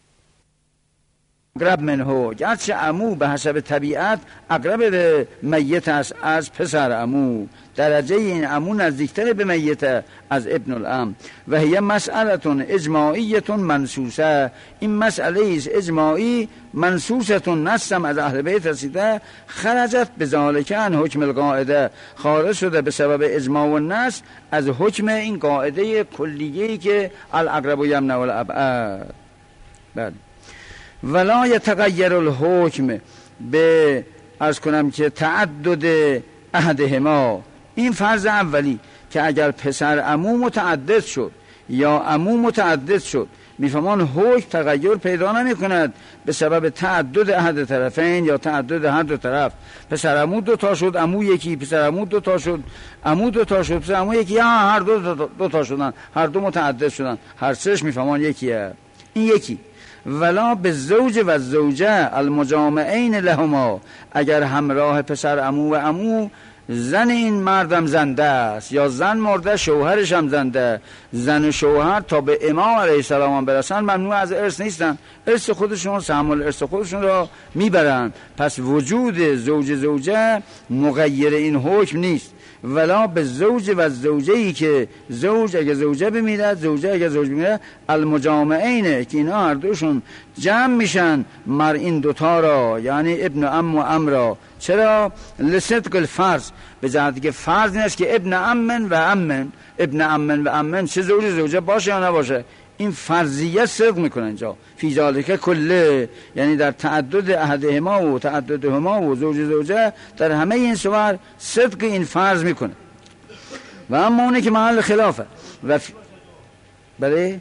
اقرب منه، گرچه عمو به حسب طبیعت اقرب به میت است از پسر عمو، درجه این عمو نزدیکتر به میت از ابن العم. و هی مسئله اجماعیه منصوصه، این مسئله است اجماعی منصوصه، نصم از اهل بیت رسیده، خرجت به ذالک عن حکم القاعده، خارج شده به سبب اجماع و نص از حکم این قاعده کلیه‌ای که الاقرب یمنع الابعد. بله. ولا یتغیر الحکم به عرض کنم که تعدد احدهما، این فرض اولی که اگر پسر عمو متعدد شد یا عمو متعدد شد، میفهمان حکم تغییر پیدا نمی کند به سبب تعدد احد طرفین یا تعدد هر دو طرف. پسر عمو دو تا شد عمو یکی، پسر عمو دو تا شد عمو دو تا شد پسر عمو یکی، یا هر دو تا شدن، هر دو متعدد شدن، هر سهش میفهمان یکیه. این یکی. ولا به زوج و زوجه المجامعین لهما، اگر همراه پسر عمو و عمو زن این مردم زنده است یا زن مرده شوهرش هم زنده، زن و شوهر تا به امام علیه السلام برسن ممنوع از ارث نیستن، ارث خودشون سهم ارث خودشون را میبرن. پس وجود زوج زوجه مغیر این حکم نیست. ولا به زوج و زوجه‌ای که زوج اگه زوجه بمیرد، زوجه اگه زوج بمیرد، المجامعینه که اینا هر دوشون جمع میشن مر این دوتا را، یعنی ابن عم و عم را. چرا؟ لصدق الفرض، به جهتی که فرض نیست که ابن عمن و عمن، ابن عمن و عمن چه زوج زوجه باشه یا نباشه، این فرضیت صدق میکنه اینجا. فی ذالک کله، یعنی در تعدد احدهما و تعددهما و زوج زوجه، در همه این صور صدق این فرض میکنه. و اما اونه که محل خلافه و برای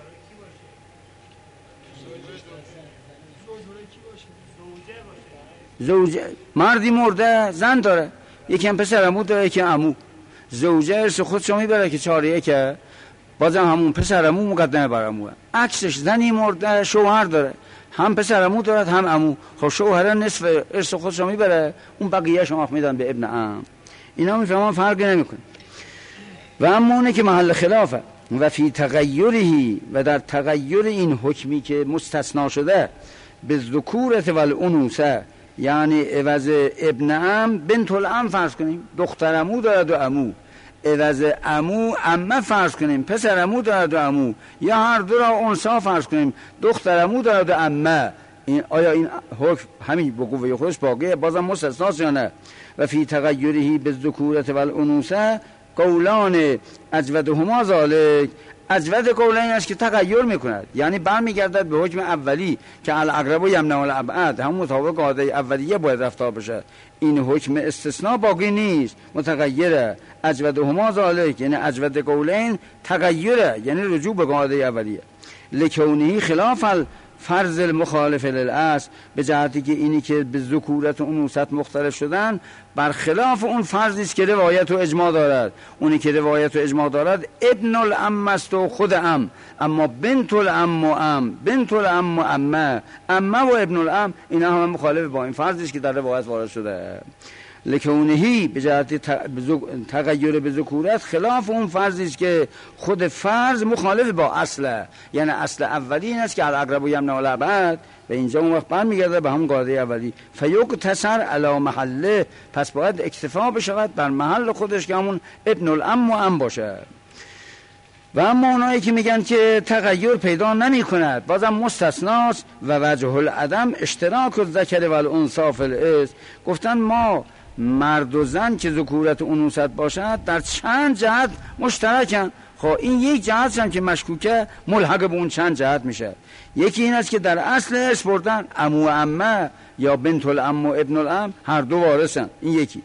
زوجه، مردی مرده زن داره، یکی هم پسر عمو داره یکی عمو، زوجه ارث خودشو میبره که چاریه که بازم همون پسر عمو مقدمه بر عموه. عکسش زنی مرده شوهر داره، هم پسر عمو دارد هم عمو، خب شوهر نصف ارث خودشو میبره، اون بقیه شما میدن به ابن عم. اینا میفهمن فرقی نمیکنه. و اما اونه که محل خلافه و فی تغییره و در تغییر این حکمی که مستثنا شده به ذکورت و الانوثه، یعنی عوض ابن عم بنت العم فرض کنیم، دختر عمو دارد و عمو، عوض عمو عمه فرض کنیم، پسر عمو دارد و عمو، یا هر دو را انثی فرض کنیم، دختر عمو دارد و عمه. آیا این حکم همین به قوه خودش باقیه؟ بازم مستثناست یا نه؟ و فی تغییره به ذکورت و الانوثه قولان اجودهما ذالک، اجود قولان این است که تغییر میکند، یعنی برمیگردد به حکم اولی که الاقرب یمنع الابعد، هم مطابق قاعده اولیه باید رفتار بشه. این حکم استثناء باقی نیست، متغیره. اجودهما ذالک یعنی اجود قولین تغییره، یعنی رجوع به قاعده اولیه. لکونه خلاف فرض المخالف للاصل، به جهتی که اینی که به ذکورت و انوثت مختلف شدن برخلاف اون فرضی است که روایت و اجماع دارد. اونی که روایت و اجماع دارد ابن العم است و خود عم، اما بنت العم و عم، بنت العم و عمه، عمه و ابن العم، اینا هم مخالف با این فرضی است که در روایت وارد شده. لکونهی به جهت تغییر به ذکورت خلاف اون فرضی است که خود فرض مخالف با اصله، یعنی اصل اولی این است که الاقرب یمنع الابعد، و اینجا اون وقت برمیگرده به همون قاعده اولی. فیقتصر علی محله، پس باید اکتفا بشود بر محل خودش که همون ابن العم و عم باشه. و اما اونایی که میگن که تغییر پیدا نمی کند بازم مستثناست و وجه العدم اشتراک الذکر و الانثی فی الارث، گفتن ما مرد و زن که ذکورت و انوثت باشد در چند جهت مشترکن. خب این یک جهت هم که مشکوکه ملحق به اون چند جهت میشه. یکی این است که در اصل ارث بردن عمو و عمه یا بنت العم و ابن العم هر دو وارثن، این یکی.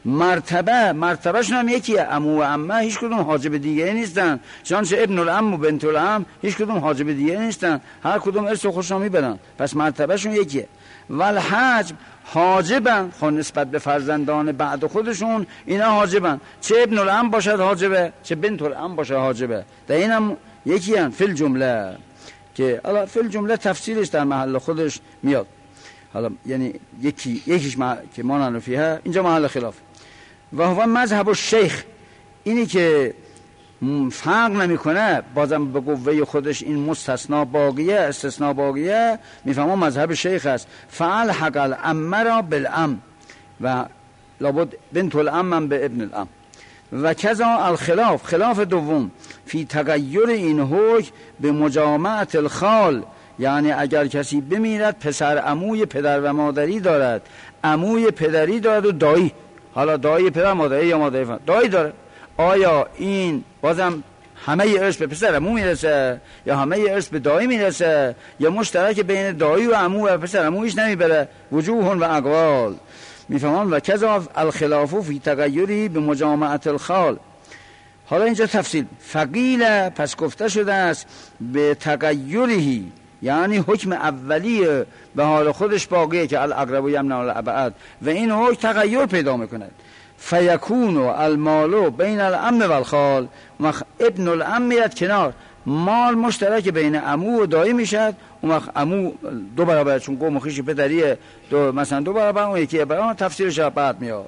مرتبهشون هم یکیه، عمو و عمه هیچ کدوم حاجب دیگه نیستن، چنانچه ابن العم و بنت العم هیچ کدوم حاجب دیگه نیستن، هر کدوم ارث خودشون میبرن، پس مرتبهشون یکیه. والحجب حاجبن، خب نسبت به فرزندان بعد خودشون اینا حاجبن، چه ابن العم باشد حاجبه چه بنت العم باشه حاجبه، در اینم یکی هن فی الجمله، که حالا فی الجمله تفسیرش در محل خودش میاد. حالا یعنی یکیش که ما نفیه اینجا محل خلاف. و هو مذهب الشیخ، اینی که فرق نمیکنه بازم به قوه خودش این مستثنا باقیه استثناء باقیه، میفهمم مذهب شیخ است. فعل حق العم را بالعم و لابد بنت العم به ابن العم. و کذا الخلاف، خلاف دوم فی تغییر این حکم به مجامعت الخال، یعنی اگر کسی بمیرد پسر عموی پدر و مادری دارد، عموی پدری دارد و دایی، حالا دایی پدر مادری یا مادری دایی داره، آیا این بازم همه ارث به پسر عمو میرسه یا همه ارث به دایی میرسه، یا مشترک بین دایی و عمو و پسر عمویش نمیبره؟ وجوه و اقوال میفهمم. و کذا الخلاف فی تغییری به مجامعت الخال. حالا اینجا تفصیل فقیل، پس گفته شده است به تغییری، یعنی حکم اولی به حال خودش باقیه که الاقرب یمنع الابعد، و این حکم تغییر پیدا میکند. فیکون المال بین العم و الخال، ابن العم میاد کنار، مال مشترک بین عمو و دایی میشد، اون وقت عمو دو برابر چون قوم خویش پدریه مثلا دو برابر، اون یکی برابر، تفسیرش بعد میاد.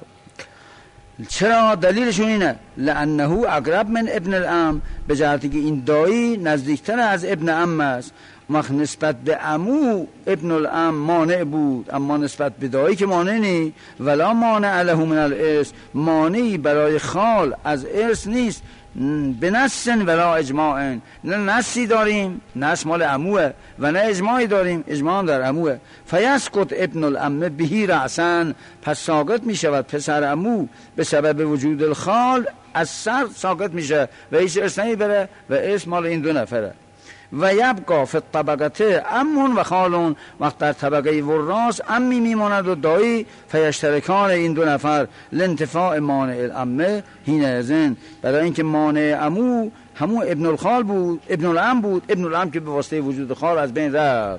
چرا؟ دلیلشون اینه لانه اقرب من ابن العم، به جهتی که این دایی نزدیکتر از ابن عم است. مخ نسبت به عمو ابن العم مانع بود، اما نسبت به دایی که مانع نی. ولا مانع له من الارث، مانعی برای خال از ارث نیست. به نص ولا اجماع، نه نصی داریم، نص مال عموه، و نه اجماعی داریم، اجماع در عموه. فیسقط ابن العم بهی رأسا، پس ساقط می شود پسر عمو به سبب وجود الخال، از سر ساقط میشه و هیچ ارث نمیبره و ارث مال این دو نفره. و یبقا فی الطبقه عمون و خالون، وقت در طبقه وراث عمی میماند و دایی، فیشترکان این دو نفر لانتفاع مانع العمه حینئذ، برای اینکه مانع عمو همون ابن الخال بود، ابن العم بود، ابن العم که به واسطه وجود خال از بین رفت.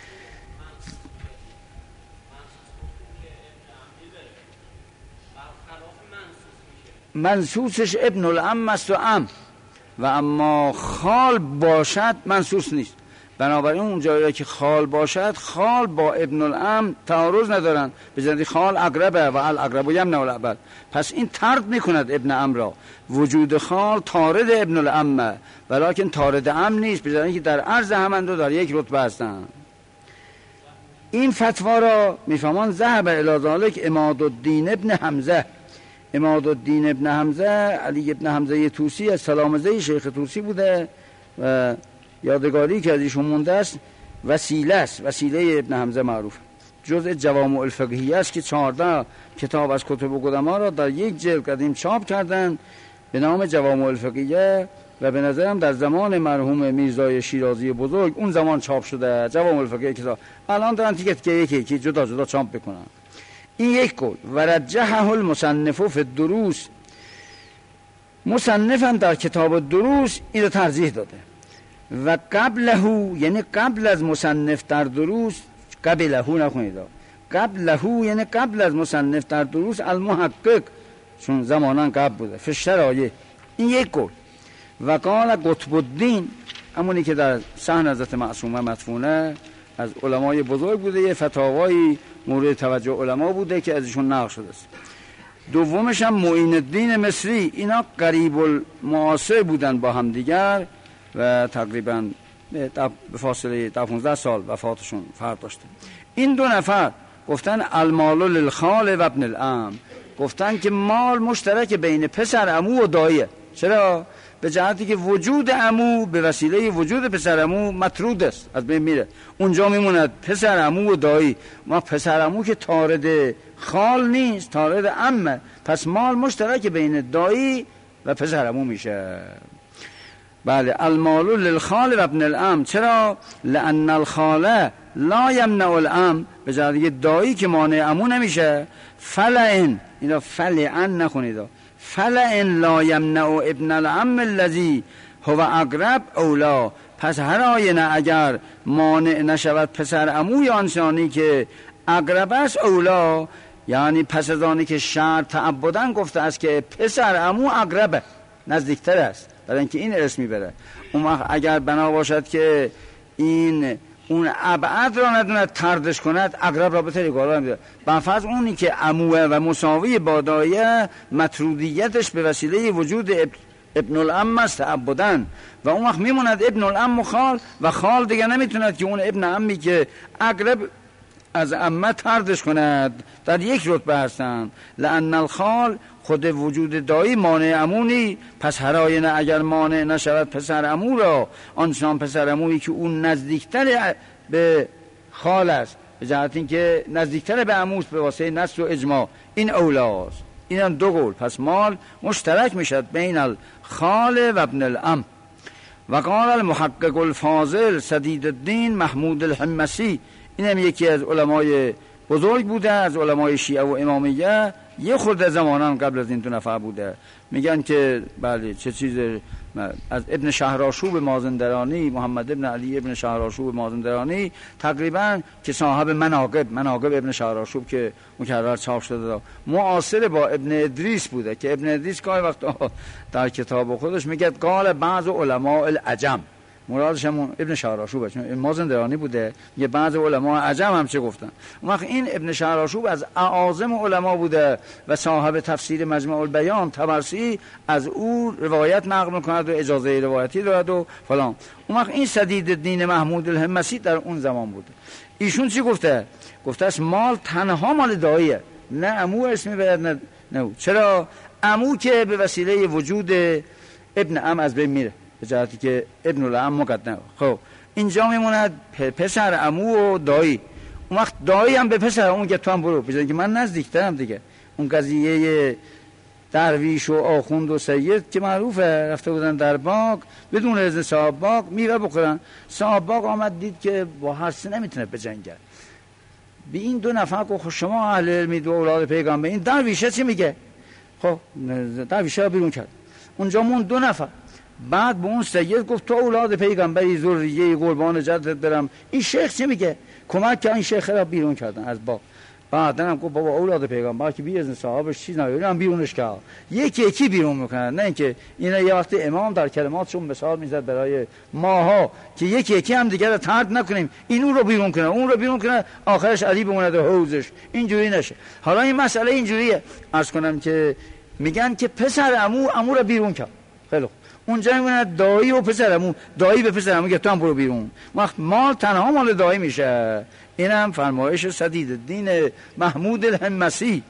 منصوصش ابن العم است و عم، و اما خال باشد منصوص نیست، بنابراین اون جایی که خال باشد، خال با ابن العم تعارض ندارن، به جای خال عقربه و العقرب یمنع العبد، پس این طرد میکند ابن عم را. وجود خال طارد ابن العم، ولکن طارد عم نیست، به جای که در عرض همند و در یک رتبه هستند. این فتوا را میفهمان ذهب الی ذلک عماد الدین ابن حمزه. عماد الدین ابن حمزه علی ابن حمزه طوسی از تلامذه شیخ طوسی بوده و یادگاری که از ایشون مونده است وسیله است، وسیله ابن حمزه معروف، جزء جوامع الفقهیه است که 14 کتاب از کتب قدما را در یک جلد قدیم چاپ کردند به نام جوامع الفقهیه و به نظرم در زمان مرحوم میرزای شیرازی بزرگ اون زمان چاپ شده جوامع الفقهیه کتاب. الان دارن تیکت که یکی جدا جدا چاپ بکنن. این یک قول. و رجحه المصنف فی الدروس، مصنف هم در کتاب الدروس این رو ترجیح داده. و قبله، یعنی قبل از مصنف در دروس، قبله نخونید، قبله یعنی قبل از مصنف در دروس المحقق، چون زمانا قبل بوده، فی الشرایع. این یک قول. و قال قطب الدین، همونی که در صحن حضرت معصومه مدفونه، از علمای بزرگ بوده، یه فتاوایی مورد توجه علما بوده که ازشون نقل شده است. دومش هم معین الدین مصری، اینا قریب المعاصر بودن با هم دیگر و تقریبا به فاصله 15 سال وفاتشون فرق داشته. این دو نفر گفتن المال للخال و ابن العم، گفتن که مال مشترک بین پسر عمو و دایه. چرا؟ به جهتی که وجود عمو به وسیله وجود پسر عمو مطرود است، از بین میره، اونجا میموند پسر عمو و دایی. ما پسر عمو که طارد خال نیست، طارد عمه، پس مال مشترک بین دایی و پسر عمو میشه. بله، المال للخال و ابن العم. چرا؟ لان الخال لا یمنع العم، به جهتی که دایی که مانع عمو نمیشه. فلئن، اینا فلئن نخونید، فلئن لا یمنع ابن العم الذی هو اقرب اولا، پس هر آینه اگر مانع نشود پسر عموی آنچنانی که اقرب است، اولا یعنی پس از آنی که شرع تعبداً گفته است که پسر عمو اقربه، نزدیکتر است، برای اینکه این ارث میبره. اون وقت اگر بنا باشد که این اون ابعد را ندوند طردش کند، اقرب را به طریق الا نمیده. بفرض اونی که عموه و مساوی با دایه، مطرودیتش به وسیله وجود ابن العم است تعبداً، و اون وقت میموند ابن العم و خال، و خال دیگه نمیتوند که اون ابن عمی که اقرب از عمه طردش کند، در یک رتبه هستند. لان الخال خود وجود دایی مانع عمونی، پس هر آینه اگر مانع نشود پسر عمو را، آنچنان پسر عمویی که اون نزدیکتر به خال است، به جهت اینکه نزدیکتر به عموست به واسطه نص و اجماع، این اولاست. این هم دو قول، پس مال مشترک میشد بین الخال و ابن العم. و قال المحقق الفاضل سدید الدین محمود الحمسی، این هم یکی از علمای بزرگ بوده، از علمای شیعه و امامیه، یه خورده زمانان قبل از این دو نفر بوده. میگن که بله چه چیز، از ابن شهرآشوب مازندرانی، محمد ابن علی ابن شهرآشوب مازندرانی تقریبا که صاحب مناقب ابن شهرآشوب که مکرر چاپ شده، معاصر با ابن ادریس بوده، که ابن ادریس گاهی وقتا در کتاب خودش میگه قال بعض علماء العجم، مرادش هم ابن شهرآشوبه، چون مازندرانی بوده، یه بعض علماء عجم هم چه گفتن. اون وقت این ابن شهرآشوب از اعاظم علما بوده و صاحب تفسیر مجمع البیان طبرسی از او روایت نقل میکند و اجازه روایتی دارد و فلان. اون وقت این سدید الدین محمود الحمسی در اون زمان بوده. ایشون چی گفته؟ گفته است مال تنها مال داییه، نه عمو اسمی برد نه. چرا؟ عمو که به وسیله وجود ابن عم از بین میره، به جهتی که ابن العم مقدم. خب اینجا میموند پسر عمو و دایی. اون وقت دایی هم به پسر اون که تو هم برو، بجایی که من نزدیکترم دیگه. اون قضیه درویش و آخوند و سید که معروفه، رفته بودن در باغ بدون اذن صاحب باغ میوه بخورن. صاحب باغ آمد دید که با هر سه نمیتونه بجنگه، به این دو نفر گفت شما اهل علمید و اولاد پیغمبر، این درویشه چی میگه؟ خب درویشه بیرون کرد. اونجا مون دو نفر. بعد به اون سید گفت تو اولاد پیغمبری، ذریه قربان جدت برم، این شیخ چی میگه؟ کمک که این شیخ را بیرون کردن از باغ. بعدن هم گفت بابا اولاد پیغمبر که بی اذن صاحبش چیز نداره، هم بیرونش کرد. یکی یکی بیرون میکنن، نه اینکه اینا یه وقتی امام در کلماتشون مثال میزد برای ماها که یکی یکی هم دیگه رو طرد نکنیم، این اون رو بیرون کنه، اون رو بیرون کنه، آخرش علی بمونه در حوزش، اینجوری نشه. حالا این مسئله اینجوریه، عرض کنم که میگن که پسر عمو رو بیرون کرد. خیلی خوب، اونجا میگن دایی و پسر عمو، دایی به پسر عمو که تو هم برو بیرون، وقت مال تنها مال دایی میشه. این هم فرمایش سدیدالدین محمود الهمسی.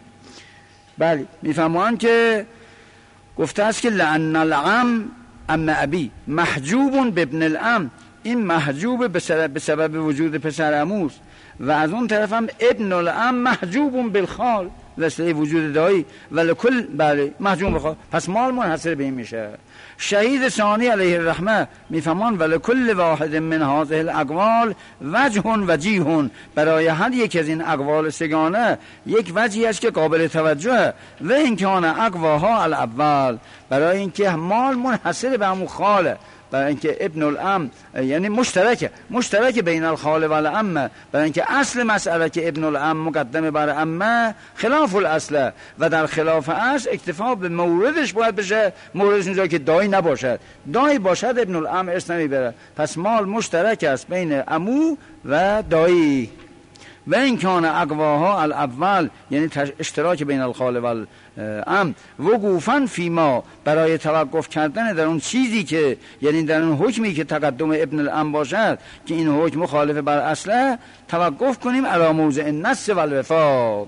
بله میفهمون که گفته است که لعن العم ام ابی محجوب بابن العم، این محجوب به سبب وجود پسر عموست، و از اون طرف هم ابن العم محجوب بالخال وسیله وجود دایی، ولی کل بله محجوب بالخال، پس مال منحصر به این میشه. شهید ثانی علیه الرحمه میفهمان ولی کل واحد من هذه الاقوال وجه وجیه، برای هر یک از این اقوال سگانه یک وجهی است که قابل توجه، و این کان اقواها الاول، برای اینکه مال منحصر به همون خاله، برای اینکه ابن العم یعنی مشترک بین الخال و العمه، برای اینکه اصل مسئله که ابن العم مقدمه بر عمه خلاف الاصله، و در خلاف اصل اکتفا به موردش باید بشه، موردش اینجا که دایی نباشد، دایی باشد ابن العم ارث نمیبره، پس مال مشترک است بین عمو و دایی. و این کان اقواها الاول یعنی اشتراک بین الخال و العم، وقوفا فیما برای توقف کردن در اون چیزی که یعنی در اون حکمی که تقدم ابن العم باشد که این حکم مخالف بر اصله، توقف کنیم علی موضع النص و الوفاق.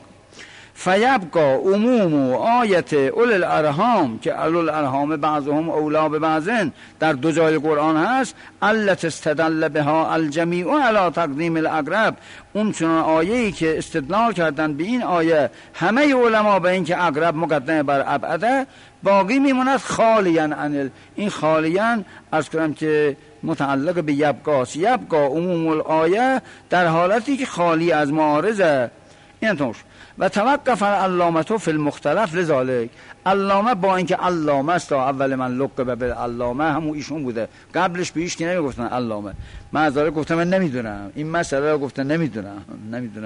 فیبقى عموم آیت اول الارحام که اول الارحام بعضهم اولا به بعضن در دو جای قرآن هست، التي استدل بها الجمیع علی تقدیم الاقرب، اون چنان آیه‌ای که استدلال کردن به این آیه همه علما به این که اقرب مقدم بر ابعده، باقی میموند خالیان عن این خالیان عرض کنم که متعلق به یبقاست، یبقى عموم الآیه در حالتی که خالی از معارضه. این توش و توقف علامه فی المختلف لذالک، علامه با اینکه علامه است، اول من لقب به علامه همون ایشون بوده، قبلش به هیچ کی نمیگفتن علامه، من از داره گفتم من نمیدونم این مسئله رو، گفتن نمیدونم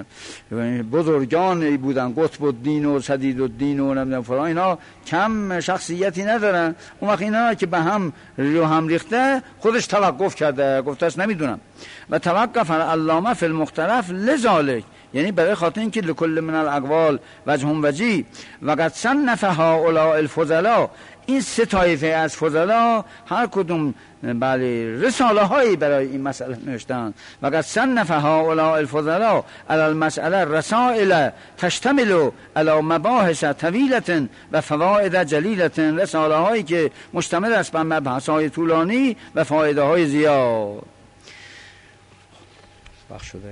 بزرگان بودن، قطب الدین و سدیدالدین و نمیدونم فلان، اینا کم شخصیتی ندارن، اون وقت اینا که به هم رو هم ریخته خودش توقف کرده، گفته است نمیدونم. و توقف علامه فی المختلف لذالک، یعنی برای خاطر اینکه لکل من الاقوال وجه وجی، و قد صنف هؤلاء الفضلا، این سه طایفه از فضلا هر کدوم بله رساله هایی برای این مسئله نوشتن. و قد صنف هؤلاء الفضلا علی المسئله رسائل تشتمل علی مباحث طویلة و فواید جلیلة، رساله هایی که مشتمل است بر مباحث های طولانی و فایده های زیاد. وقت شده.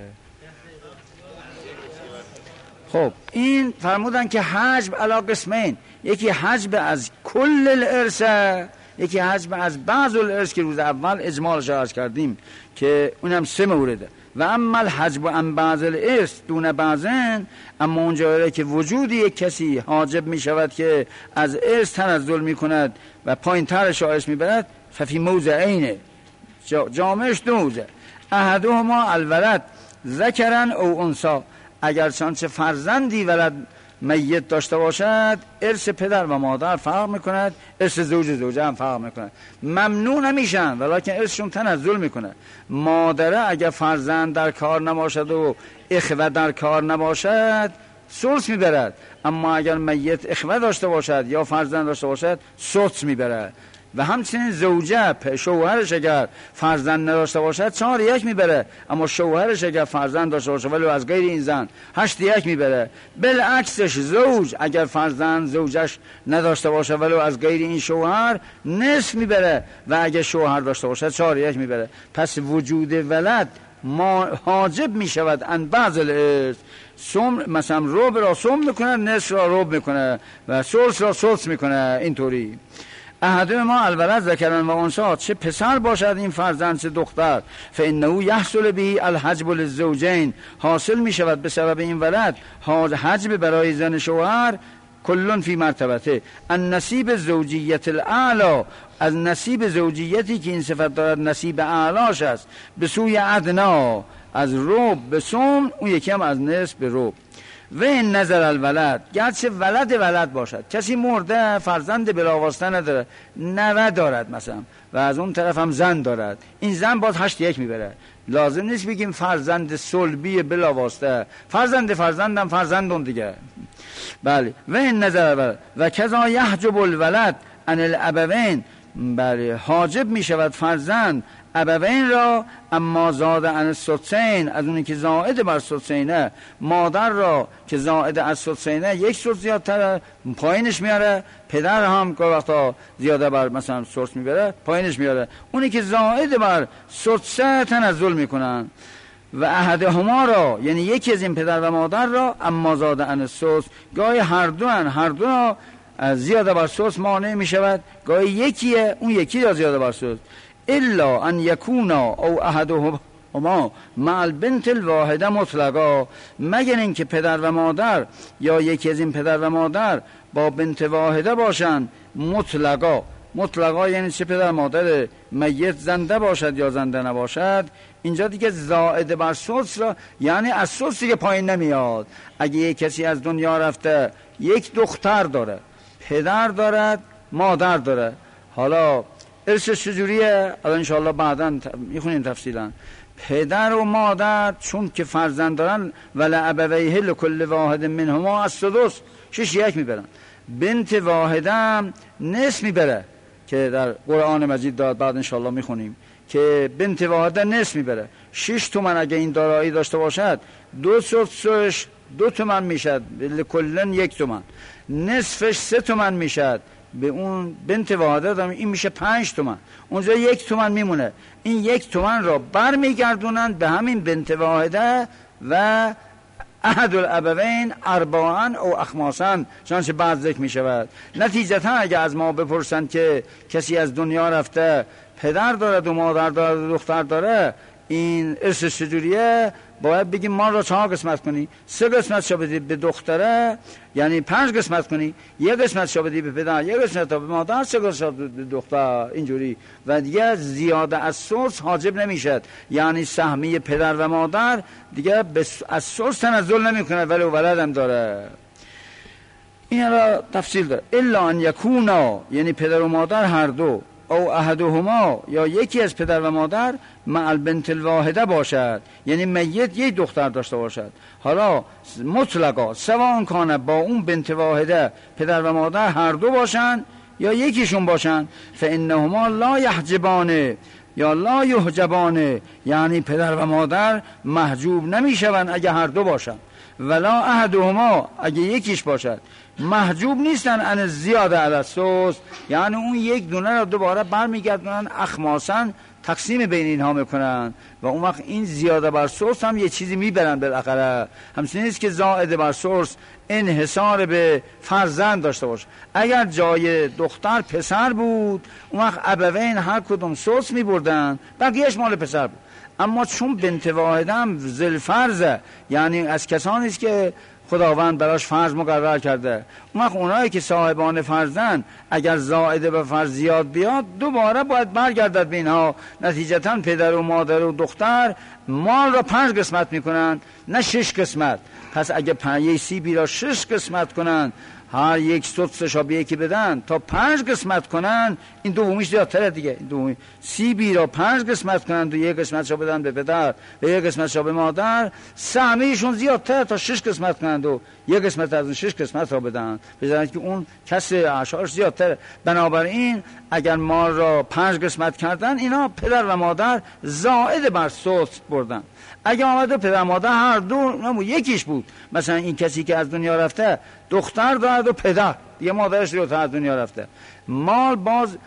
خب این فرمودن که حجب علی قسمین، یکی حجب از کل الارث، یکی حجب از بعض الارث که روز اول اجمالش عرض کردیم که اونم 3 مورده. و اما الحجب عن بعض الارث دون بعضن، اما اونجا که وجود یک کسی حاجب می شود که از ارث تنزل می کند و پایین ترش ارث می برد، ففی موضعین، جامعش 2 موضع، احدهما الولد ذکرن او انثی، اگر چنانچه فرزندی ولد میت داشته باشد، ارث پدر و مادر فرق میکند، ارث زوجه هم فرق میکند، ممنوع نمیشن ولیکن ارثشون تنزل میکنه. مادره اگر فرزند در کار نباشد و اخوه در کار نباشد ثلث میبرد، اما اگر میت اخوه داشته باشد یا فرزند داشته باشد سدس میبرد. و همچنین زوجه شوهرش اگر فرزند نداشته باشد 4/1 میبره، اما شوهرش اگر فرزند داشته باشه ولی از غیر این زن 8/1 میبره. بالعکسش زوج اگر فرزند زوجش نداشته باشه ولی از غیر این شوهر نصف میبره، و اگر شوهر داشته باشه 4/1 میبره. پس وجود ولد حاجب میشود ان بعض الارث، مثلا ربع را سم میکنه، نصف را ربع میکنه و ثلث را ثلث میکنه. اینطوری احدهم ما الولد ذکرن و انثی، چه پسر باشد این فرزند چه دختر، فانه یحصل به الحجب للزوجین، حاصل می شود به سبب این ولد حجب برای زن شوهر، کلون فی مرتبته، النصیب زوجیت الاعلی، از نصیب زوجیتی که این صفت دارد نصیب اعلاش است، به سوی ادنا، از ربع به سم، اون یکی هم از نصف به ربع. و این نظر الولد، گرچه ولد باشد، کسی مرده فرزند بلاواسطه نداره، نوه دارد مثلا و از اون طرف هم زن دارد، این زن باز 8-1 میبره. لازم نیست بگیم فرزند صلبی بلاواسطه، فرزندم فرزندون دیگه. بله. و این نظر الولد و کذا یحجب الولد عن الابوین، بله حاجب می شود فرزند ابوین را، اما زاد عن السدسین، از اونی که زائد بر سدسینه، مادر را که زائد از سدسینه 1 سدس زیادتر پایینش میاره، پدر هم که وقتا زیاده بر مثلا سدس میبره پایینش میاره، اونی که زائد بر سدسه تنزل میکنن. و احدهما را، یعنی یکی از این پدر و مادر را، اما زاد عن السدس، گاهی هر دو را زیاده بر سدس مانع می شود، گاهی یکیه اون یکی را زیاده بر سدس، الا ان یکونا او احدهما مع البنت الواحده مطلقا، مگر اینکه پدر و مادر یا یکی از این پدر و مادر با بنت واحده باشند مطلقا یعنی چه پدر مادر میت زنده باشد یا زنده نباشد. اینجا دیگه زائد بر سدس را، یعنی از سدس دیگه پایین نمیاد. اگه یک کسی از دنیا رفته، یک دختر داره، پدر دارد، مادر داره، حالا ارثش چجوریه؟ الان انشاءالله بعدا میخونیم تفصیلا. پدر و مادر چون که فرزند دارن، ولابویه لکل واحد منهما السدس، 6-1 میبرن. بنت واحده هم نصف میبره که در قرآن مجید داد، بعد انشاءالله میخونیم که بنت واحده نصف میبره. 6 تومن اگه این دارایی داشته باشد، 2 سدسش 2 تومن میشد، لکلن 1 تومن، نصفش 3 تومن میشد، به اون بنت واحده دارم این میشه 5 تومن، اونجا 1 تومن میمونه. این 1 تومن را برمیگردونن به همین بنت واحده و احد الابوین اربعا او اخماسا، چنانچه بعد ذکر می شود. نتیجتا اگه از ما بپرسند که کسی از دنیا رفته، پدر دارد و مادر دارد و دختر داره، این ارث چجوریه؟ باید بگیم ما را 4 قسمت کنی، 3 قسمت شو بدی به دختره، یعنی 5 قسمت کنی، 1 قسمت شو بدی به پدر، 1 قسمت به مادر، 3 قسمت به دختر، اینجوری. و دیگه زیاده از سدس حاجب نمیشد، یعنی سهمی پدر و مادر دیگه از سدس تنزل نمیکنه، ولی ولد هم داره. این را تفصیل داره. الا ان یکونا، یعنی پدر و مادر هر دو، او احدهما یا یکی از پدر و مادر مع البنت الواحده باشد، یعنی میت 1 دختر داشته باشد. حالا مطلقا سواء کان، با اون بنت واحده پدر و مادر هر دو باشند یا یکیشون باشند، فانهما لا یحجبان یا لا یحجبان، یعنی پدر و مادر محجوب نمیشوند اگه هر دو باشند، ولا احدهما، اگه یکیش باشد، محجوب نیستن ان زیاده علی السدس، یعنی اون 1 دونه را دوباره برمیگردونن اخماسن تقسیم بین اینها میکنن و اون وقت این زیاده بر سدس هم یه چیزی میبرن بالاخره. همچنین نیست که زائد بر سدس انحصار به فرزند داشته باشه. اگر جای دختر پسر بود، اون وقت ابوین هر کدوم سدس میبردن، بقیهش مال پسر بود. اما چون بنت واحده هم ذل فرضه، یعنی از کسانی است که خداوند براش فرض مقرر کرده، اون وقت اونایی که صاحبان فرزند اگر زائده به فرض زیاد بیاد، دوباره باید برگردد به اینها. نتیجتا پدر و مادر و دختر مال را 5 قسمت میکنن، نه 6 قسمت. پس اگه یه سیبی را 6 قسمت کنن، هر 1 سدسش را به یکی بدن تا 5 قسمت کنن، این دومیش زیادتره دیگه. این دومی سیبی را 5 قسمت کنن و 1 قسمت را بدن به پدر و 1 قسمت را به مادر، سهمیشون زیادتر تا 6 قسمت کنن و 1 قسمت از اون 6 قسمت را بدن، بذارن که اون کسر اعشارش زیادتره. بنابراین اگر مال را 5 قسمت کردن، اینا پدر و مادر زائد بر سدس بردن. اگه آمده پدر مادر هر دو یکیش بود، مثلا این کسی که از دنیا رفته دختر دارد و پدر دیگه مادرش رو از دنیا رفته، مال باز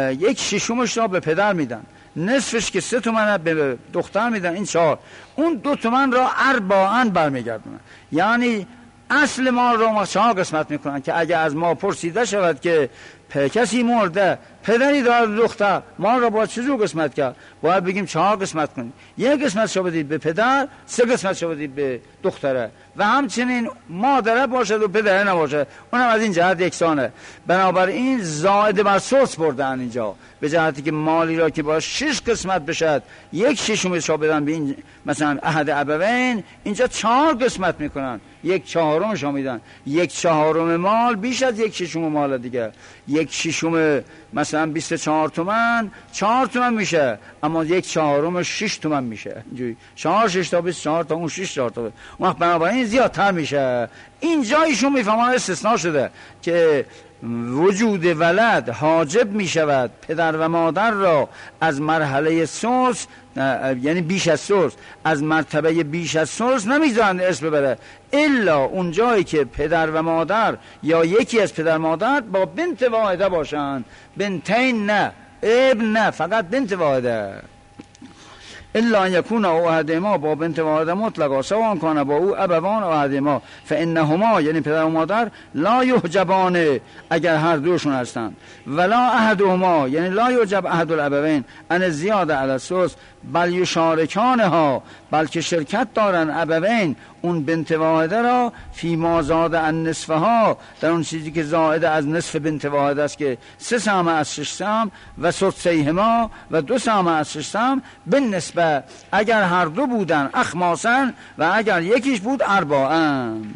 1/6 را به پدر میدن، نصفش که 3 تومن به دختر میدن، این 4، اون 2 تومن را اربعاً برمیگردونن، یعنی اصل مال را ما 4 قسمت میکنن. که اگه از ما پرسیده شود که کسی مرده پدری دارد دختر، مال را باید چجور قسمت کرد؟ باید بگیم 4 قسمت کنید، 1 قسمت شو بدید به پدر، 3 قسمت شو بدید به دختره، و همچنین مادره باشد و پدره نباشد، اونم از این جهت یکسانه. بنابراین زائد بر سدس بردن اینجا، به جهتی که مالی را که با 6 قسمت بشد 1/6 بدن به این مثلا احد ابوین، اینجا 4 قسمت میکنن، 1/4 شما میدن. 1/4 مال بیش از 1/6 مال دیگه. 1/6 مثلا 24 تومن 4 تومن میشه، اما 1/4 6 تومن میشه. اینجوری 4 6 تا 24 تا اون 6 تا اون وقت بنابراین زیادتر میشه. این جایشون میفهمن استثناء شده که وجود ولد حاجب می شود پدر و مادر را از مرحله ثلث، یعنی بیش از ثلث، از مرتبه بیش از ثلث نمیذارن اسم ببره الا اون جایی که پدر و مادر یا یکی از پدر مادر با بنت واحده باشن. بنتین نه، ابن نه، فقط بنت واحده. الا ان یکون او احدهما با بنت واحده مطلقا سواء کان با او ابوان او احدهما فانهما، یعنی پدر و مادر، لا یحجبان، اگر هر دوشون هستند، ولا احدهما، یعنی لا یحجب احد الابوین ان زیاده علی الثلث، بل یشارکانها، بلکه شرکت دارن ابوین اون بنت واحده را فی ما زاد عن نصفها، در اون چیزی که زائد از نصف بنت واحده است که 3 سهم از 6 سهم و سدسیهما و 2 سهم از 6 سهم بالنسبه، اگر هر دو بودن اخماسن و اگر یکیش بود ارباعن.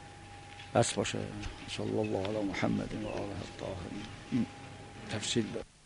بس باشه. صلی الله علی محمد و آله الطاهرین. تفصیل